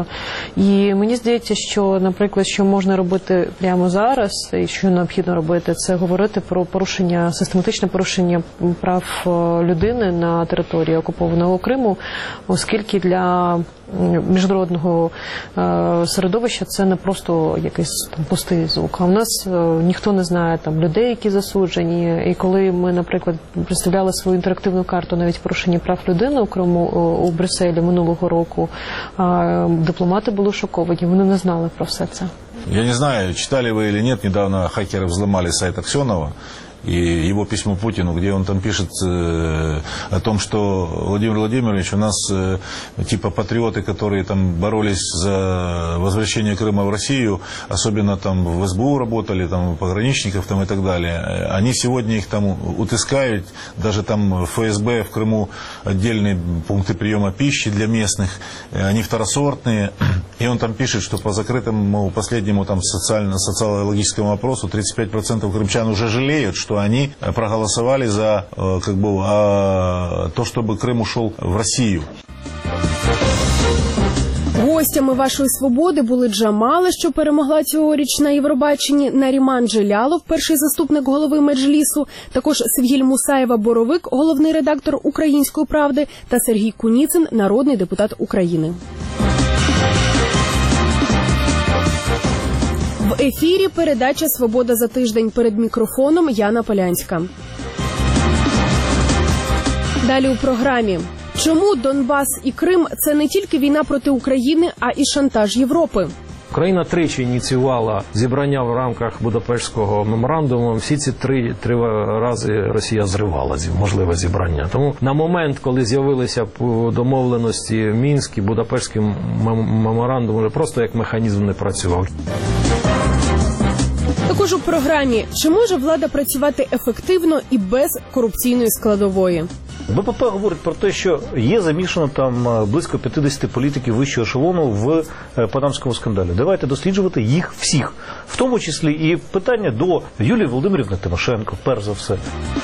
І мені здається, що, наприклад, що можна робити прямо зараз, і що необхідно робити, це говорити про порушення, систематичне порушення прав людини на території окупованого Криму, оскільки для міжнародного середовища це не просто якийсь там пустий звук. А в нас ніхто не знає там людей, які засуджені. І коли ми, наприклад, представляли свою інтерактивну карту навіть порушення прав людини у Криму у Брюсселі минулого року, дипломати були шоковані, вони не знали про все це. Я не знаю, читали вы или нет, недавно хакеры взломали сайт Аксенова и его письмо Путину, где он там пишет э, о том, что Владимир Владимирович, у нас э, типа патриоты, которые там боролись за возвращение Крыма в Россию, особенно там в эс бэ у работали, там пограничников там и так далее, они сегодня их там утыскают, даже там эф эс бэ в Крыму отдельные пункты приема пищи для местных, они второсортные, и он там пишет, что по закрытому последнему там социально, социологическому опросу тридцать пять процентов крымчан уже жалеют, что они проголосовали за как бы, то, чтобы Крым ушел в Россию. Гостями «Вашої свободи» були Джамала, що перемогла цьогоріч на Євробаченні, Наріман Джелялов, перший заступник голови Меджлісу, також Севгіль Мусаєва-Боровик, головний редактор «Української правди» та Сергій Куніцин, народний депутат України. В ефірі передача «Свобода за тиждень». Перед мікрофоном Яна Полянська. Далі у програмі. Чому Донбас і Крим – це не тільки війна проти України, а і шантаж Європи? Україна тричі ініціювала зібрання в рамках Будапештського меморандуму. Всі ці три, три рази Росія зривала можливе зібрання. Тому на момент, коли з'явилися домовленості Мінськ і Будапештський меморандум, вже просто як механізм не працював. Також у програмі «Чи може влада працювати ефективно і без корупційної складової?» БПП говорить про те, що є замішано там близько п'ятдесят політиків вищого ешелону в панамському скандалі. Давайте досліджувати їх всіх, в тому числі і питання до Юлії Володимирівни Тимошенко, перш за все.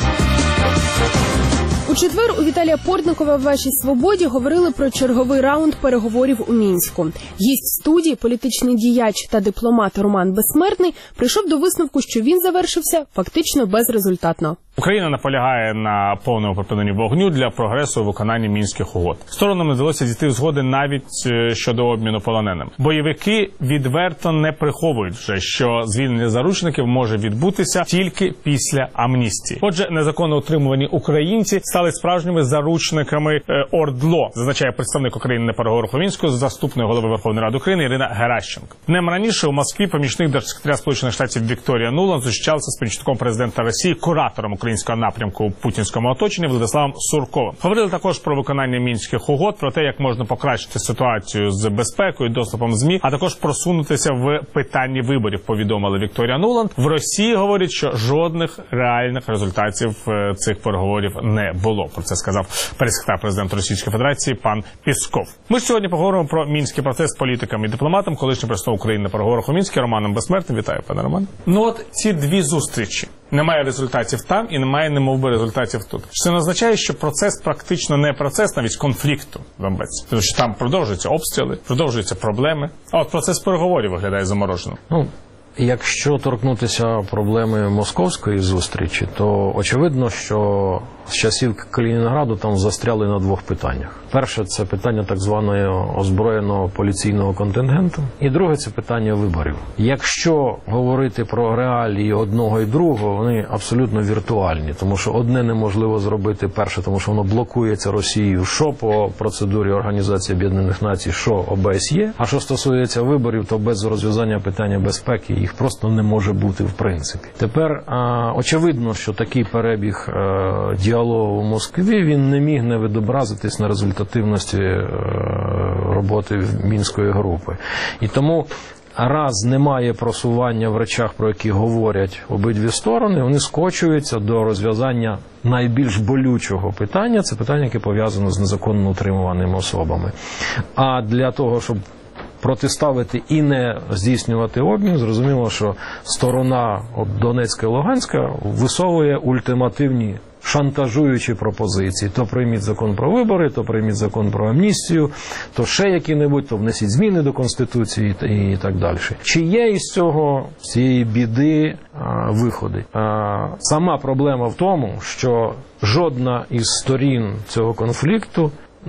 У четвер у Віталія Портникова в «Вашій свободі» говорили про черговий раунд переговорів у Мінську. Гість студії, політичний діяч та дипломат Роман Безсмертний прийшов до висновку, що він завершився фактично безрезультатно. Україна наполягає на повному припиненні вогню для прогресу у виконанні мінських угод. Сторонам не вдалося дійти згоди навіть щодо обміну полоненим. Бойовики відверто не приховують вже, що звільнення заручників може відбутися тільки після амністії. Отже, незаконно утримувані українці стали справжніми заручниками ОРДЛО, зазначає представник України на переговорах у Мінську, заступник голови Верховної Ради України Ірина Геращенко. Днем раніше у Москві помічник держсекретаря Сполучених Штатів Вікторія Нуланд зустрічався з помічником президента Росії, куратором українського напрямку у путінському оточенні Владиславом Сурковим. Говорили також про виконання мінських угод, про те, як можна покращити ситуацію з безпекою, доступом ЗМІ, а також просунутися в питанні виборів, повідомила Вікторія Нуланд. В Росії говорять, що жодних реальних результатів цих переговорів не було. Про це сказав прес-секретар президента Російської Федерації пан Пісков. Ми ж сьогодні поговоримо про мінський процес з політиком і дипломатом, колишнім представником України на переговорах у Мінську Романом Безсмертним. Вітаю, пане Роман. Ну от ці дві зустрічі. Немає результатів там і немає, немовби, результатів тут. Це не означає, що процес практично не процес навіть конфлікту в Донбасі. Тому що там продовжуються обстріли, продовжуються проблеми. А от процес переговорів виглядає замороженим. Ну, якщо торкнутися проблеми московської зустрічі, то очевидно, що з часів Калінінграду там застряли на двох питаннях. Перше – це питання так званого озброєного поліційного контингенту. І друге – це питання виборів. Якщо говорити про реалії одного і другого, вони абсолютно віртуальні. Тому що одне неможливо зробити, перше, тому що воно блокується Росією, що по процедурі Організації Об'єднаних Націй, що О Б С Є. А що стосується виборів, то без розв'язання питання безпеки їх просто не може бути в принципі. Тепер очевидно, що такий перебіг діалогу в Москві, він не міг не відобразитись на результативності роботи Мінської групи. І тому раз немає просування в речах, про які говорять обидві сторони, вони скочуються до розв'язання найбільш болючого питання, це питання, яке пов'язано з незаконно утримуваними особами. А для того, щоб протиставити і не здійснювати обмін, зрозуміло, що сторона Донецька і Луганська висовує ультимативні шантажуючі пропозиції. То прийміть закон про вибори, то прийміть закон про амністію, то ще які-небудь, то внесіть зміни до Конституції і так далі. Чи є із цього, з цієї біди, виходи? Сама проблема в тому, що жодна із сторін цього конфлікту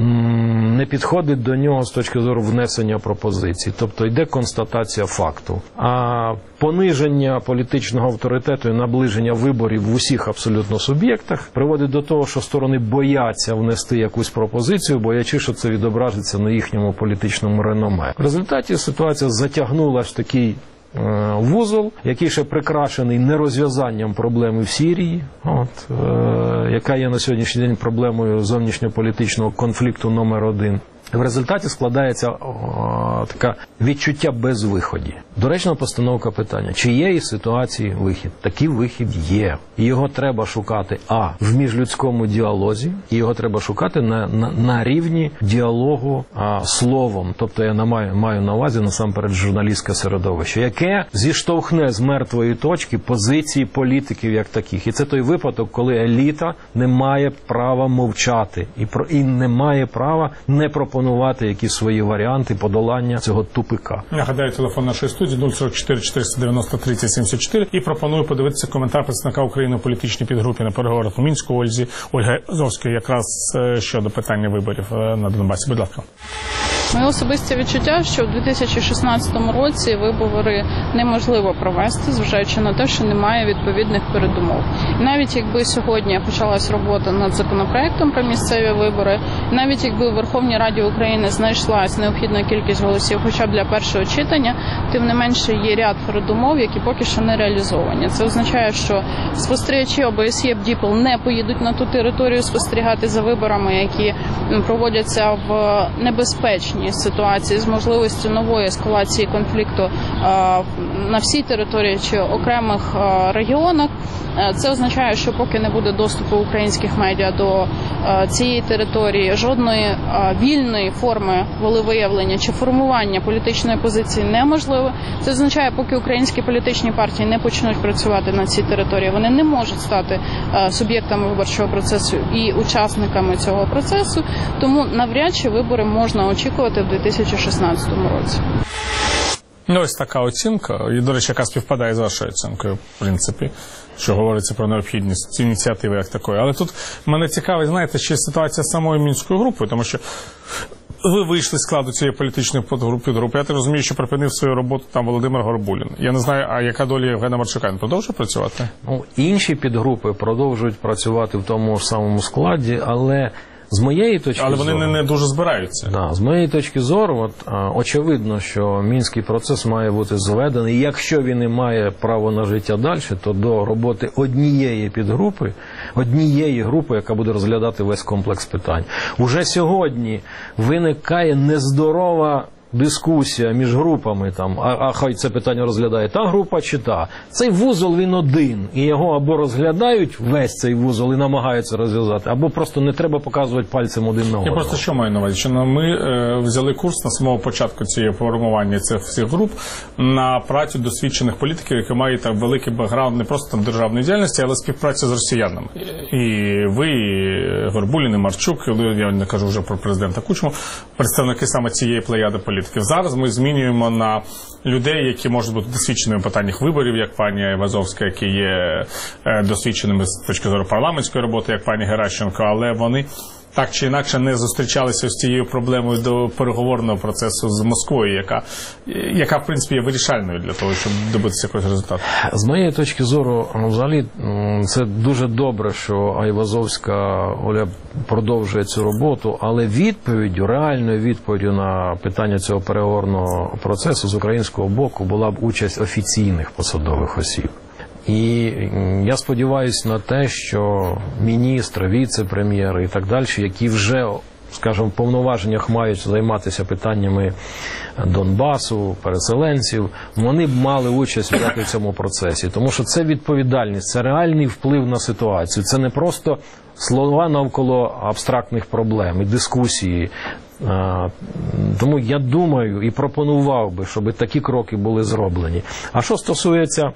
не підходить до нього з точки зору внесення пропозицій. Тобто йде констатація факту. А пониження політичного авторитету і наближення виборів в усіх абсолютно суб'єктах приводить до того, що сторони бояться внести якусь пропозицію, боячи, що це відобразиться на їхньому політичному реноме. В результаті ситуація затягнула в такий вузол, який ще прикрашений нерозв'язанням проблеми в Сирії, от, е, яка є на сьогоднішній день проблемою зовнішньополітичного конфлікту номер один. В результаті складається о, таке відчуття безвиході. Доречна постановка питання, чи є із ситуації вихід? Такий вихід є. І його треба шукати, а, в міжлюдському діалозі, і його треба шукати на, на, на рівні діалогу а, словом. Тобто я маю, маю на увазі насамперед журналістське середовище, яке зіштовхне з мертвої точки позиції політиків як таких. І це той випадок, коли еліта не має права мовчати і, про, і не має права не пропонувати якісь свої варіанти подолання цього тупика. Нагадаю, телефон нашої студії нуль сорок чотири чотириста дев'яносто тридцять сімдесят чотири і пропоную подивитися коментар представника України у політичній підгрупі на переговорах у Мінську Ользі Ольги Зовської якраз щодо питання виборів на Донбасі. Будь ласка. Моє особисте відчуття, що в дві тисячі шістнадцятому році вибори неможливо провести, зважаючи на те, що немає відповідних передумов. І навіть якби сьогодні почалась робота над законопроектом про місцеві вибори, навіть якби в Верховній Раді України знайшлась необхідна кількість голосів хоча б для першого читання, тим не менше є ряд передумов, які поки що не реалізовані. Це означає, що спостерігачі О Б С Є, БДІПЛ не поїдуть на ту територію спостерігати за виборами, які проводяться в небезпечній ситуації з можливістю нової ескалації конфлікту на всій території чи окремих регіонах. Це означає, що поки не буде доступу українських медіа до цієї території, жодної вільної форми волевиявлення чи формування політичної позиції неможливо. Це означає, поки українські політичні партії не почнуть працювати на цій території, вони не можуть стати суб'єктами виборчого процесу і учасниками цього процесу, тому навряд чи вибори можна очікувати в дві тисячі шістнадцятому році. Ну, ось така оцінка, і, до речі, яка співпадає з вашою оцінкою, в принципі, що говориться про необхідність ініціативи як такої. Але тут мене цікавить, знаєте, ще ситуація з самою Мінською групою, тому що ви вийшли з складу цієї політичної підгрупи. Я так розумію, що припинив свою роботу там Володимир Горбулін. Я не знаю, а яка доля Євгена Марчука? Він продовжує працювати? Ну, інші підгрупи продовжують працювати в тому ж самому складі, але З моєї точки Але вони зору, не, не дуже збираються. Да, з моєї точки зору, от, а, очевидно, що мінський процес має бути зведений. Якщо він і має право на життя далі, то до роботи однієї підгрупи, однієї групи, яка буде розглядати весь комплекс питань. Уже сьогодні виникає нездорова дискусія між групами, там, а, а хай це питання розглядає та група чи та. Цей вузол, він один, і його або розглядають весь цей вузол і намагаються розв'язати, або просто не треба показувати пальцем один на одного. Я просто що маю на увазі? Що ми е, взяли курс на самого початку цієї формування цих всіх груп на працю досвідчених політиків, які мають так великий бекграунд не просто там державної діяльності, але співпраця з росіянами. І ви, і Горбулін, і Марчук, я не кажу вже про президента Кучму, представники саме цієї плеяди політиків. Зараз ми змінюємо на людей, які можуть бути досвідченими в питаннях виборів, як пані Вазовська, які є досвідченими з точки зору парламентської роботи, як пані Геращенко, але вони так чи інакше не зустрічалися з цією проблемою до переговорного процесу з Москвою, яка, яка в принципі, є вирішальною для того, щоб добитися якогось результату. З моєї точки зору, взагалі, це дуже добре, що Айвазовська Оля продовжує цю роботу, але відповіддю, реальною відповіддю на питання цього переговорного процесу з українського боку була б участь офіційних посадових осіб. І я сподіваюся на те, що міністри, віце-прем'єри і так далі, які вже, скажімо, в повноваженнях мають займатися питаннями Донбасу, переселенців, вони б мали участь взяти в цьому процесі. Тому що це відповідальність, це реальний вплив на ситуацію. Це не просто слова навколо абстрактних проблем і дискусії. Тому я думаю і пропонував би, щоб такі кроки були зроблені. А що стосується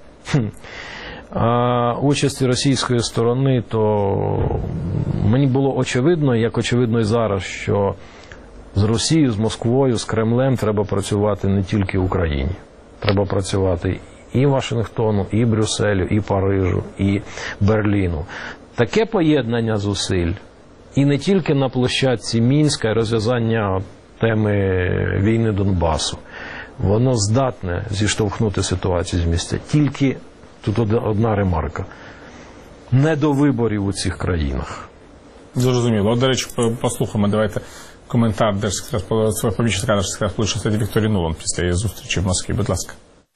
участі російської сторони, то мені було очевидно, як очевидно і зараз, що з Росією, з Москвою, з Кремлем треба працювати не тільки в Україні. Треба працювати і Вашингтону, і Брюсселю, і Парижу, і Берліну. Таке поєднання зусиль, і не тільки на площадці Мінська, розв'язання теми війни Донбасу, воно здатне зіштовхнути ситуацію з місця. Тільки тут одна ремарка. Не до виборів у цих країнах. Зрозуміло. От, до речі, послухаємо, давайте коментар держсекретаря Сполучених Штатів Вікторії Нуланд після її зустрічі в Москві. Будь ласка.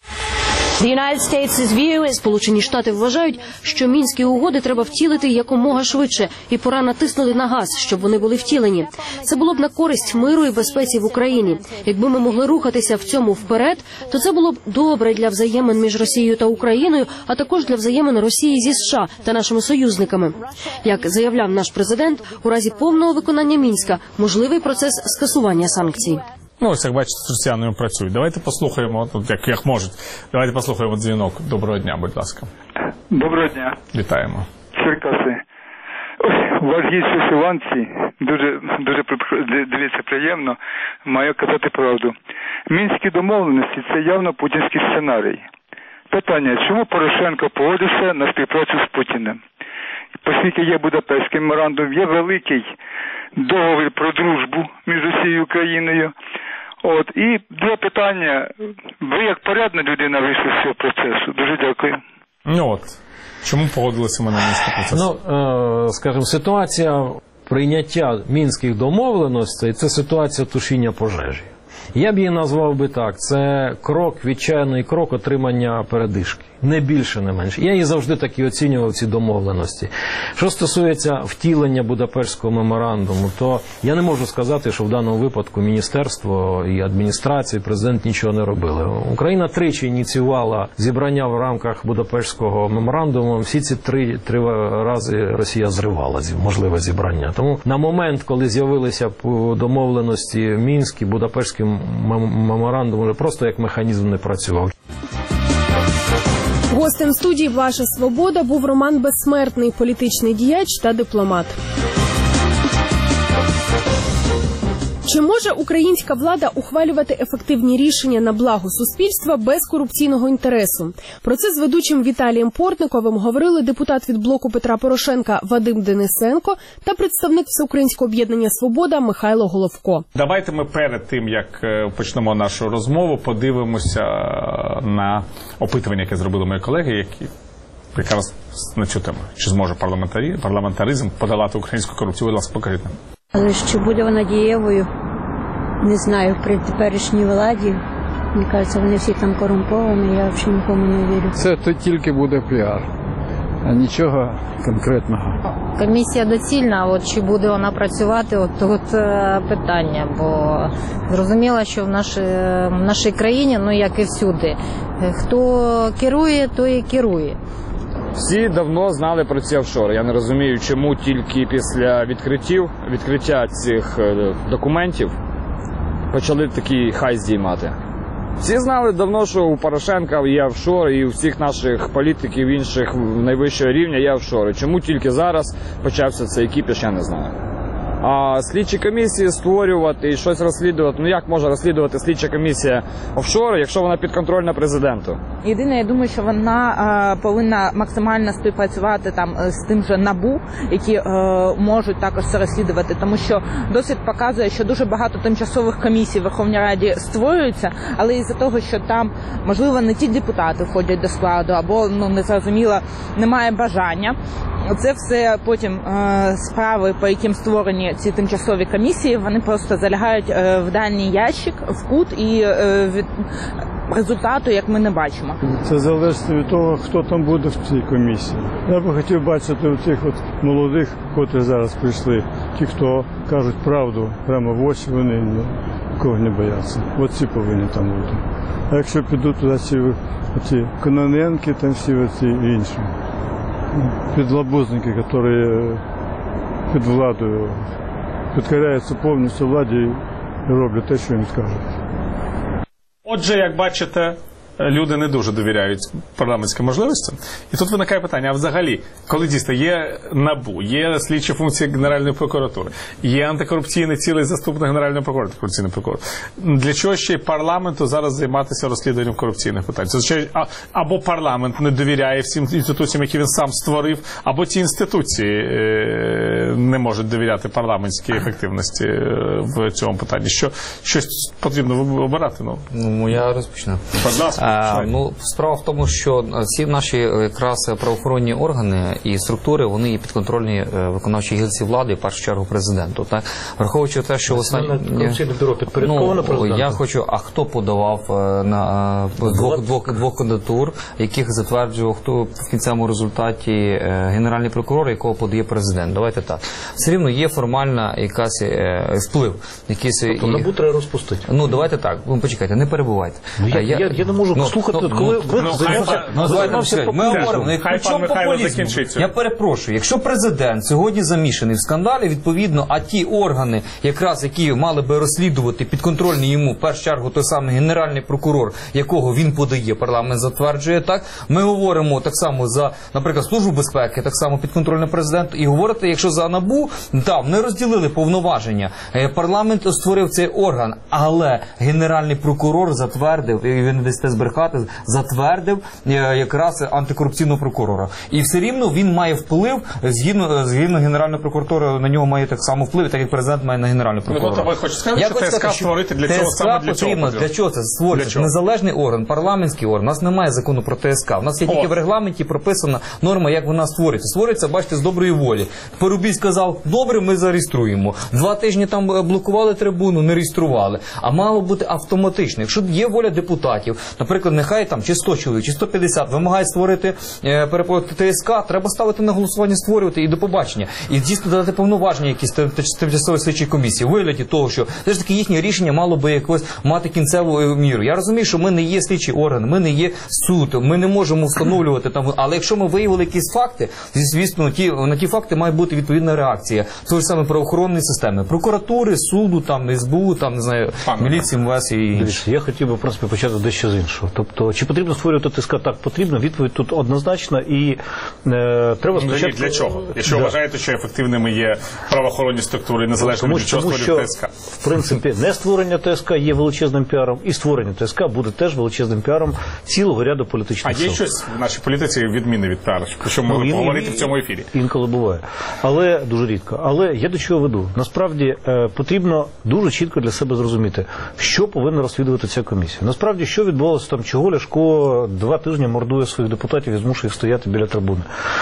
Сполучені Штати вважають, що мінські угоди треба втілити якомога швидше, і пора натиснути на газ, щоб вони були втілені. Це було б на користь миру і безпеці в Україні. Якби ми могли рухатися в цьому вперед, то це було б добре для взаємин між Росією та Україною, а також для взаємин Росії зі США та нашими союзниками. Як заявляв наш президент, у разі повного виконання Мінська можливий процес скасування санкцій. Ну, ось, як бачите, з росіянами працюють. Давайте послухаємо, як, як можуть. Давайте послухаємо дзвінок. Доброго дня, будь ласка. Доброго дня. Вітаємо. Черкаси. Ой, у вас є вишиванці. Дуже, дуже дивіться, приємно. Маю казати правду. Мінські домовленості – це явно путінський сценарій. Питання, чому Порошенко погодився на співпрацю з Путіним? Оскільки є Будапештський меморандум, є великий договір про дружбу між Росією і Україною. От, і два питання. Ви як порядна людина вийшли з цього процесу. Дуже дякую. Ну от, чому погодилися ми на мінський процес? Ну, е, скажімо, ситуація прийняття мінських домовленостей – це ситуація тушіння пожежі. Я б її назвав би так. Це крок, відчайний крок отримання передишки. Не більше, не менше. Я її завжди так і оцінював, ці домовленості. Що стосується втілення Будапештського меморандуму, то я не можу сказати, що в даному випадку міністерство і адміністрація, і президент нічого не робили. Україна тричі ініціювала зібрання в рамках Будапештського меморандуму. Всі ці три, три рази Росія зривала можливе зібрання. Тому на момент, коли з'явилися домовленості в Мінську, Будапештський меморандум вже просто як механізм не працював. Гостем студії «Ваша свобода» був Роман Безсмертний, політичний діяч та дипломат. Чи може українська влада ухвалювати ефективні рішення на благо суспільства без корупційного інтересу? Про це з ведучим Віталієм Портниковим говорили депутат від блоку Петра Порошенка Вадим Денисенко та представник Всеукраїнського об'єднання «Свобода» Михайло Головко. Давайте ми перед тим, як почнемо нашу розмову, подивимося на опитування, яке зробили мої колеги, які якраз на цю тему. Чи зможе парламентаризм подолати українську корупцію? Будь ласка, покажіть нам. Але що буде вона дієвою, не знаю, при теперішній владі. Мені кажеться, вони всі там корумповані, я взагалі нікому не вірю. Це то тільки буде піар, а нічого конкретного. Комісія доцільна, а от чи буде вона працювати, от тут питання, бо зрозуміло, що в нашій, в нашій країні, ну як і всюди, хто керує, той і керує. Всі давно знали про ці офшори. Я не розумію, чому тільки після відкриттів, відкриття цих документів почали такий хай здіймати. Всі знали давно, що у Порошенка є офшори, і у всіх наших політиків інших найвищого рівня є офшори. Чому тільки зараз почався цей кіпіш, я не знаю. А слідчі комісії створювати і щось розслідувати, ну як може розслідувати слідча комісія офшори, якщо вона підконтрольна президенту? Єдине, я думаю, що вона е, повинна максимально співпрацювати там з тим же НАБУ, які е, можуть також це розслідувати, тому що досвід показує, що дуже багато тимчасових комісій в Верховній Раді створюються, але із-за того, що там, можливо, не ті депутати входять до складу, або, ну, незрозуміло, немає бажання. Це все потім е, справи, по яким створені ці тимчасові комісії, вони просто залягають е, в дальній ящик, в кут, і е, від результату, як ми не бачимо. Це залежить від того, хто там буде в цій комісії. Я би хотів бачити у тих от молодих, котрі зараз прийшли, ті, хто кажуть правду прямо в очі, вони нікого не бояться. Оці повинні там бути. А якщо підуть туди ці, ці Кононенки, там всі оці інші підлабузники, які під владою підкоряються повністю владі і роблять те, що їм скажуть. Отже, як бачите, люди не дуже довіряють парламентським можливостям. І тут виникає питання, а взагалі, коли дійсно є НАБУ, є слідчі функції Генеральної прокуратури, є антикорупційний цілий заступник Генерального прокурора, антикорупційний прокурор, для чого ще й парламенту зараз займатися розслідуванням корупційних питань? Це означає, або парламент не довіряє всім інституціям, які він сам створив, або ці інституції не можуть довіряти парламентській ефективності в цьому питанні. Що, щось потрібно обирати? Ну, ну я розпочну. А, ну, справа в тому, що ці наші якраз правоохоронні органи і структури, вони є підконтрольні виконавчій гілці влади, в першу чергу президенту. Так? Враховуючи те, що в останній... Ну, я хочу, а хто подавав на двох, двох, двох кандидатур, яких затверджував хто в кінцевому результаті генеральний прокурор, якого подає президент? Давайте так. Все рівно є формальна якась вплив. Якийсь... Тобто НАБУ треба розпустити? Ну, давайте так. Ви почекайте, не перебувайте. Ну, я, я, я не можу ну, послухати, ну, коли ну, ви ну, займався... Ну, давайте, ми говоримо, ну, при чому популізм? Я перепрошую, якщо президент сьогодні замішаний в скандалі, відповідно, а ті органи, якраз які мали би розслідувати підконтрольні йому, в першу чергу, той самий генеральний прокурор, якого він подає, парламент затверджує, так, ми говоримо так само за, наприклад, Службу безпеки, так само підконтрольний президент, і говорите, якщо за НАБУ, там, не розділили повноваження, парламент створив цей орган, але генеральний прокурор затвердив, і ви не дасте збрехати, затвердив якраз антикорупційного прокурора. І все рівно він має вплив, згідно, згідно Генеральної прокуратури, на нього має так само вплив, так як президент має на Генерального прокурора. Ну, ви хочете сказати, що ТСК створити для цього, саме для цього потрібно? Для чого це створюється? Незалежний орган, парламентський орган. У нас немає закону про ТСК. У нас є тільки в регламенті прописана норма, як вона створюється. Створюється, бачите, з доброї волі. Парубій сказав, добре, ми зареєструємо. Два тижні там блокували трибуну, не реєстрували. А мало бути автоматично. Якщо є воля депутатів, наприклад, нехай там чи сто чоловік, чи сто п'ятдесят вимагають створити е, ТСК, треба ставити на голосування, створювати і до побачення. І дійсно дати повноваження якісь тимчасової слідчої комісії у вигляді того, що все ж таки їхнє рішення мало би якось мати кінцеву міру. Я розумію, що ми не є слідчий орган, ми не є суд, ми не можемо встановлювати там, але якщо ми виявили якісь факти, звісно, ті, на ті факти має бути відповідна реакція тої ж саме правоохоронної системи, прокуратури, суду, там, ес бе у, там, не знаю, міліції, ем ве ес і інше. Я хотів би, в принципі, почати дещо з іншого. Тобто, чи потрібно створювати ТСК? Так, потрібно. Відповідь тут однозначна і е, треба спочатку... Для чого? Якщо да. вважаєте, що ефективними є правоохоронні структури, незалежно від чого створює ТСК? В принципі, не створення ТСК є величезним піаром, і створення ТСК буде теж величезним піаром цілого ряду політичних сил. А є щось в нашій політиці відміни від піару, про що ми ну, можемо поговорити в цьому ефірі? Інколи буває. Але дуже рідко. Але я до чого веду? Насправді е, потрібно дуже чітко для себе зрозуміти, що повинна розслідувати ця комісія. Насправді, що відбувалося там, чого Ляшко два тижні мордує своїх депутатів і змушує їх стояти біля трибуни.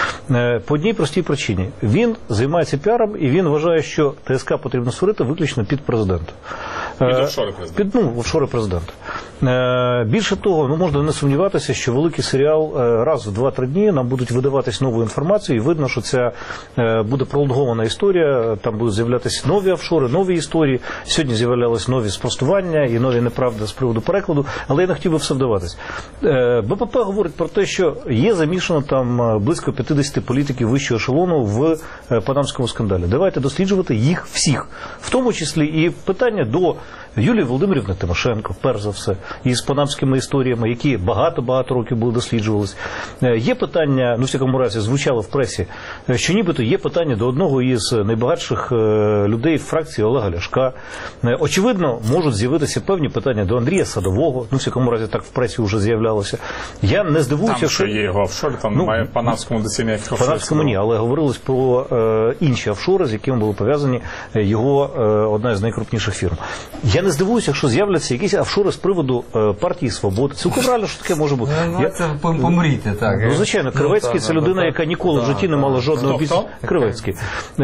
По одній простій причині. Він займається піаром, і він вважає, що ТСК потрібно створити виключно під президента. Під офшори президента. Під, ну, офшори президента. Більше того, ну, можна не сумніватися, що великий серіал раз в два-три дні нам будуть видаватись нову інформацію, і видно, що це буде пролонгована історія, там будуть з'являтися нові офшори, нові історії. Сьогодні з'являлись нові спростування і нові неправди з приводу перекладу, але я не хотів би все вдаватись. БПП говорить про те, що є замішано там близько п'ятдесят політиків вищого ешелону в панамському скандалі. Давайте досліджувати їх всіх, в тому числі і питання до Юлії Володимирівни Тимошенко, перш за все, із панамськими історіями, які багато-багато років були досліджувалися. Є питання, ну в всякому разі, звучало в пресі, що нібито є питання до одного із найбагатших людей в фракції Олега Ляшка. Очевидно, можуть з'явитися певні питання до Андрія Садового, ну в всякому разі так в пресі вже з'являлося. Я не здивуюся, там, що... що є його офшори, там ну, немає в панамському досі ніяких офшорів. В панамському ні, але говорилось про е, інші офшори, з якими були пов'язані його е, одна з найкрупніших фірм. Я не здивуюся, якщо з'являться якісь офшори з приводу е, партії «Свобода». Цілком реально, що таке може бути. Ну, це помрійте, так. Ну, звичайно, Кривецький – це людина, яка ніколи в житті не мала жодного бізнесу. Кривецький.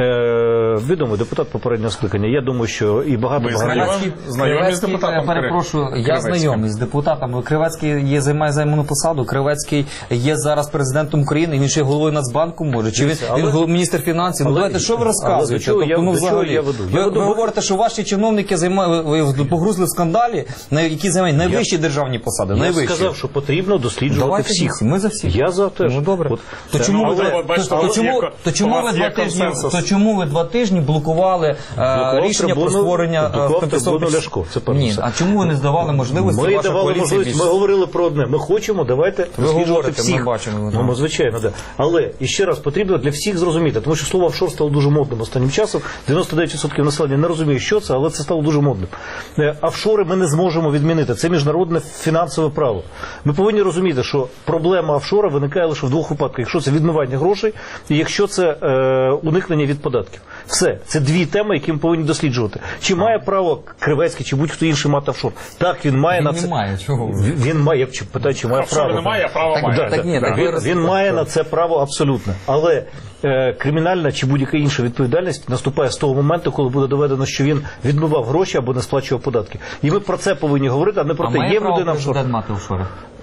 Е, відомий депутат попереднього скликання. Я думаю, що і багато-багато... Знайомі з депутатом? Перепрошую, я знайомий з депутатом. Кривецький є, займає займану посаду. Кривецький є зараз президентом України, він ще головою Нацбанку може. Чи він, але, він міністр фінансів? Ну, давайте, що ви розказуєте? Тобто, я, ну, взагалі, я веду? Ви, я веду. ви говорите, що ваші чиновники займають, погрузли в скандалі, які займають найвищі я, державні посади. Я найвищі. сказав, що потрібно досліджувати давайте всіх. всі. Ми за всіх. Я за теж. Ну, добре. От, то, чому ну, ви, ви, бачите, то, то, чому, то, чому ви два тижні, то чому ви два тижні блокували е, рішення трибуну, про створення трибуну Ляшко? Це Ні, а чому ви не здавали можливості? Ми давали можливість, ми говорили про одне. Ми хочемо, давайте ви досліджувати говорите, всіх. Ми бачимо, ну, ми, звичайно, да. Але, і ще раз, потрібно для всіх зрозуміти, тому що слово офшор стало дуже модним останнім часом. дев'яносто дев'ять відсотків населення не розуміє, що це, але це стало дуже модним. Офшори ми не зможемо відмінити. Це міжнародне фінансове право. Ми повинні розуміти, що проблема офшора виникає лише в двох випадках. Якщо це відмивання грошей і якщо це е, уникнення від податків. Все. Це дві теми, які ми повинні досліджувати. Чи має право Кривецький, чи будь-хто інший мати офшор? Так, він має він на це. Він не має. Чого? Він, він має, я питаю, чи має офшори право. Немає, право так, має. Так, так, ні, так, він, він має на це право абсолютно. Але е, кримінальна чи будь-яка інша відповідальність наступає з того моменту, коли буде доведено, що він відмивав гроші або не сплачував податки. І ми про це повинні говорити, а не про а те, є в людина офшор. Мати офшори?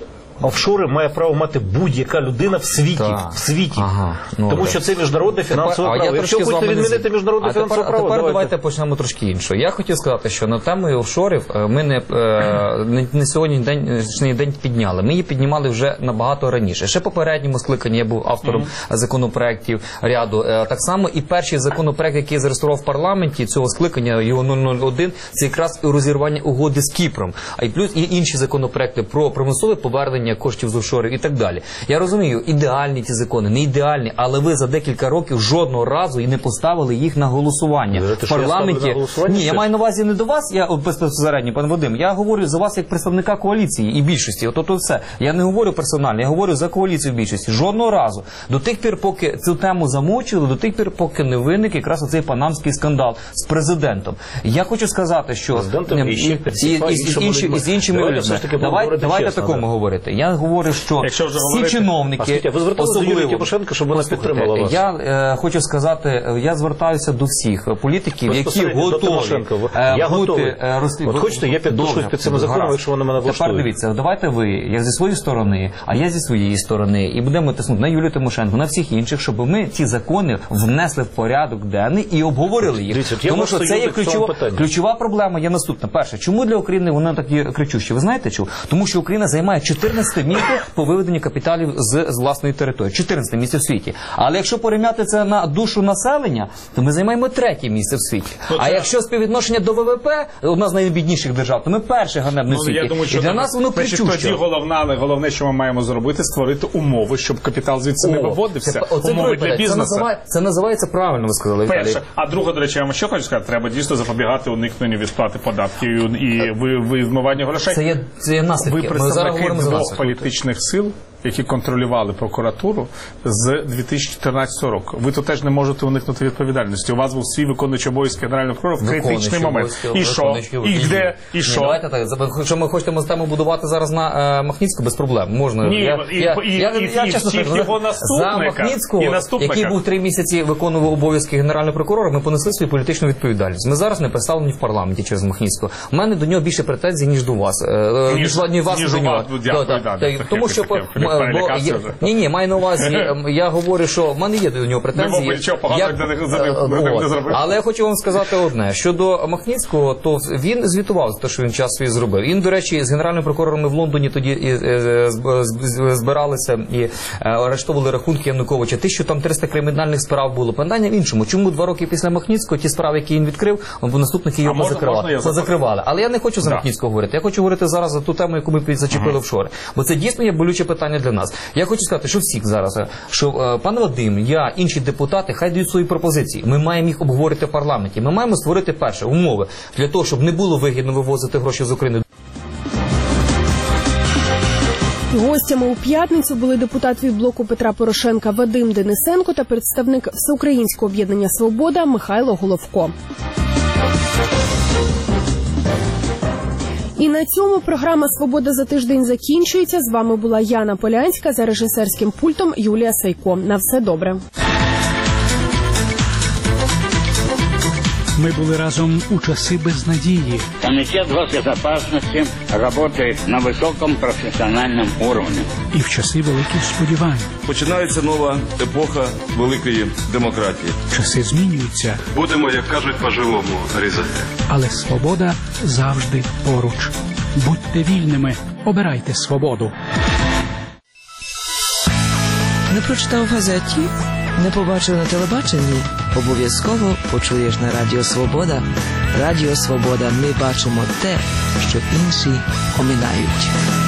Офшори має право мати будь-яка людина в світі. Так. В світі. Ага. Ну, тому так. що це міжнародне фінансове тепер, право. Якщо хочете відмінити міжнародне а фінансове тепер, право, а тепер давайте. давайте почнемо трошки інше. Я хотів сказати, що на тему офшорів ми не, не, не сьогодні день, день підняли. Ми її піднімали вже набагато раніше. Ще попередньому скликанні я був автором mm-hmm. законопроєктів ряду. Так само і перший законопроєкт, який я зареєстрував в парламенті цього скликання, його нуль нуль один, це якраз розірвання угоди з Кіпром. А й плюс і інші законопроекти про примусове повернення коштів з офшорів і так далі. Я розумію, ідеальні ці закони, не ідеальні, але ви за декілька років жодного разу і не поставили їх на голосування. Ви, в парламенті. Я голосування, Ні, я маю на увазі не до вас, я безпосередньо, пан Вадим, я говорю за вас як представника коаліції і більшості. От то все. Я не говорю персонально, я говорю за коаліцію більшості. Жодного разу. До тих пір, поки цю тему замовчили, до тих пір, поки не виник якраз оцей панамський скандал з президентом. Я хочу сказати, що і, і, і, і, і з іншими людьми. Давайте, давайте такому говорити. Я говорю, що всі говорити... чиновники, а, ви зверталися до Юлії Тимошенко, щоб вона підтримала вас? Я е, хочу сказати, я звертаюся до всіх політиків, які готові е, я бути... Е, роз... От хочете, я підпишусь під цими законами, якщо вони мене влаштують. Тепер дивіться, давайте ви, як зі своєї сторони, а я зі своєї сторони, і будемо тиснути на Юлію Тимошенко, на всіх інших, щоб ми ці закони внесли в порядок денний і обговорили їх. Дивіться, тому що це є ключова, ключова проблема, є наступна. Перше, чому для України вона так є кричуща? Ви знаєте чому? Тому що Україна займає чотирнадцяте місце по виведенню капіталів з, з власної території. чотирнадцяте місце в світі. Але якщо порівняти це на душу населення, то ми займаємо третє місце в світі. Ну, а це... якщо співвідношення до ВВП, одна з найбідніших держав, то ми перше ганебне в світі. Я думаю, що і для нас воно кричуще. Тоді головне, головне, що ми маємо зробити, створити умови, щоб капітал звідси О, не виводився. Це, умови для бізнесу. Це, називає, це називається правильно, ви сказали. Перше. Віталій. А друге, до речі, я вам що хочу сказати, треба дійсно запобігати уникненню від сплати податків і вимивання грошей. Це є, це є наслідки. Ви представники двох політичних сил, які контролювали прокуратуру з дві тисячі чотирнадцятого року. Ви тут теж не можете уникнути відповідальності. У вас був свій виконуючий обов'язки генерального прокурора в критичний момент. І що? І де? І що? Давайте так. Якщо ми хочемо тему будувати зараз на Махніцьку, без проблем. Можна. Ні, я, і, я, і, я, і, я, і, чесно і, кажу, і його за Махніцького, і наступника. який був три місяці виконував обов'язки генерального прокурора, ми понесли свою політичну відповідальність. Ми зараз не представлені в парламенті через Махніцького. У мене до нього більше претензій, ніж до вас. Ніж, ніж вас ніж до нього. Вас, дякую, да, да, да, тому що ні, ні, маю на увазі. Я говорю, що в мене є до нього претензії. Але я хочу вам сказати одне. Щодо Махніцького, то він звітував за те, що він час свій зробив. Він, до речі, з генеральними прокурорами в Лондоні тоді збиралися і арештовували рахунки Януковича. Тисячу там триста кримінальних справ було. Питання в іншому. Чому два роки після Махніцького ті справи, які він відкрив, бо наступники його позакривали. позакривали. Але я не хочу за да. Махніцького говорити. Я хочу говорити зараз за ту тему, яку ми зачепили uh-huh. вчора. Бо це дійсно є болюче питання для нас. Я хочу сказати, що всіх зараз, що е, пан Вадим, я, інші депутати, хай дають свої пропозиції. Ми маємо їх обговорити в парламенті. Ми маємо створити перше умови для того, щоб не було вигідно вивозити гроші з України. Гостями у п'ятницю були депутат від блоку Петра Порошенка Вадим Денисенко та представник Всеукраїнського об'єднання «Свобода» Михайло Головко. І на цьому програма «Свобода за тиждень» закінчується. З вами була Яна Полянська, за режисерським пультом Юлія Сайко. На все добре. Мы были разом у часы безнадеги. Комитет госбезопасности работает на высоком профессиональном уровне. І в часи великих сподівань. Починається нова епоха великої демократії. Часи змінюються. Будемо, як кажуть, по-живому різати. Але свобода завжди поруч. Будьте вільними, обирайте свободу. Не прочитав в газеті? Не побачив на телебаченні? Обов'язково почуєш на Радіо Свобода. Радіо Свобода. Ми бачимо те, що інші оминають.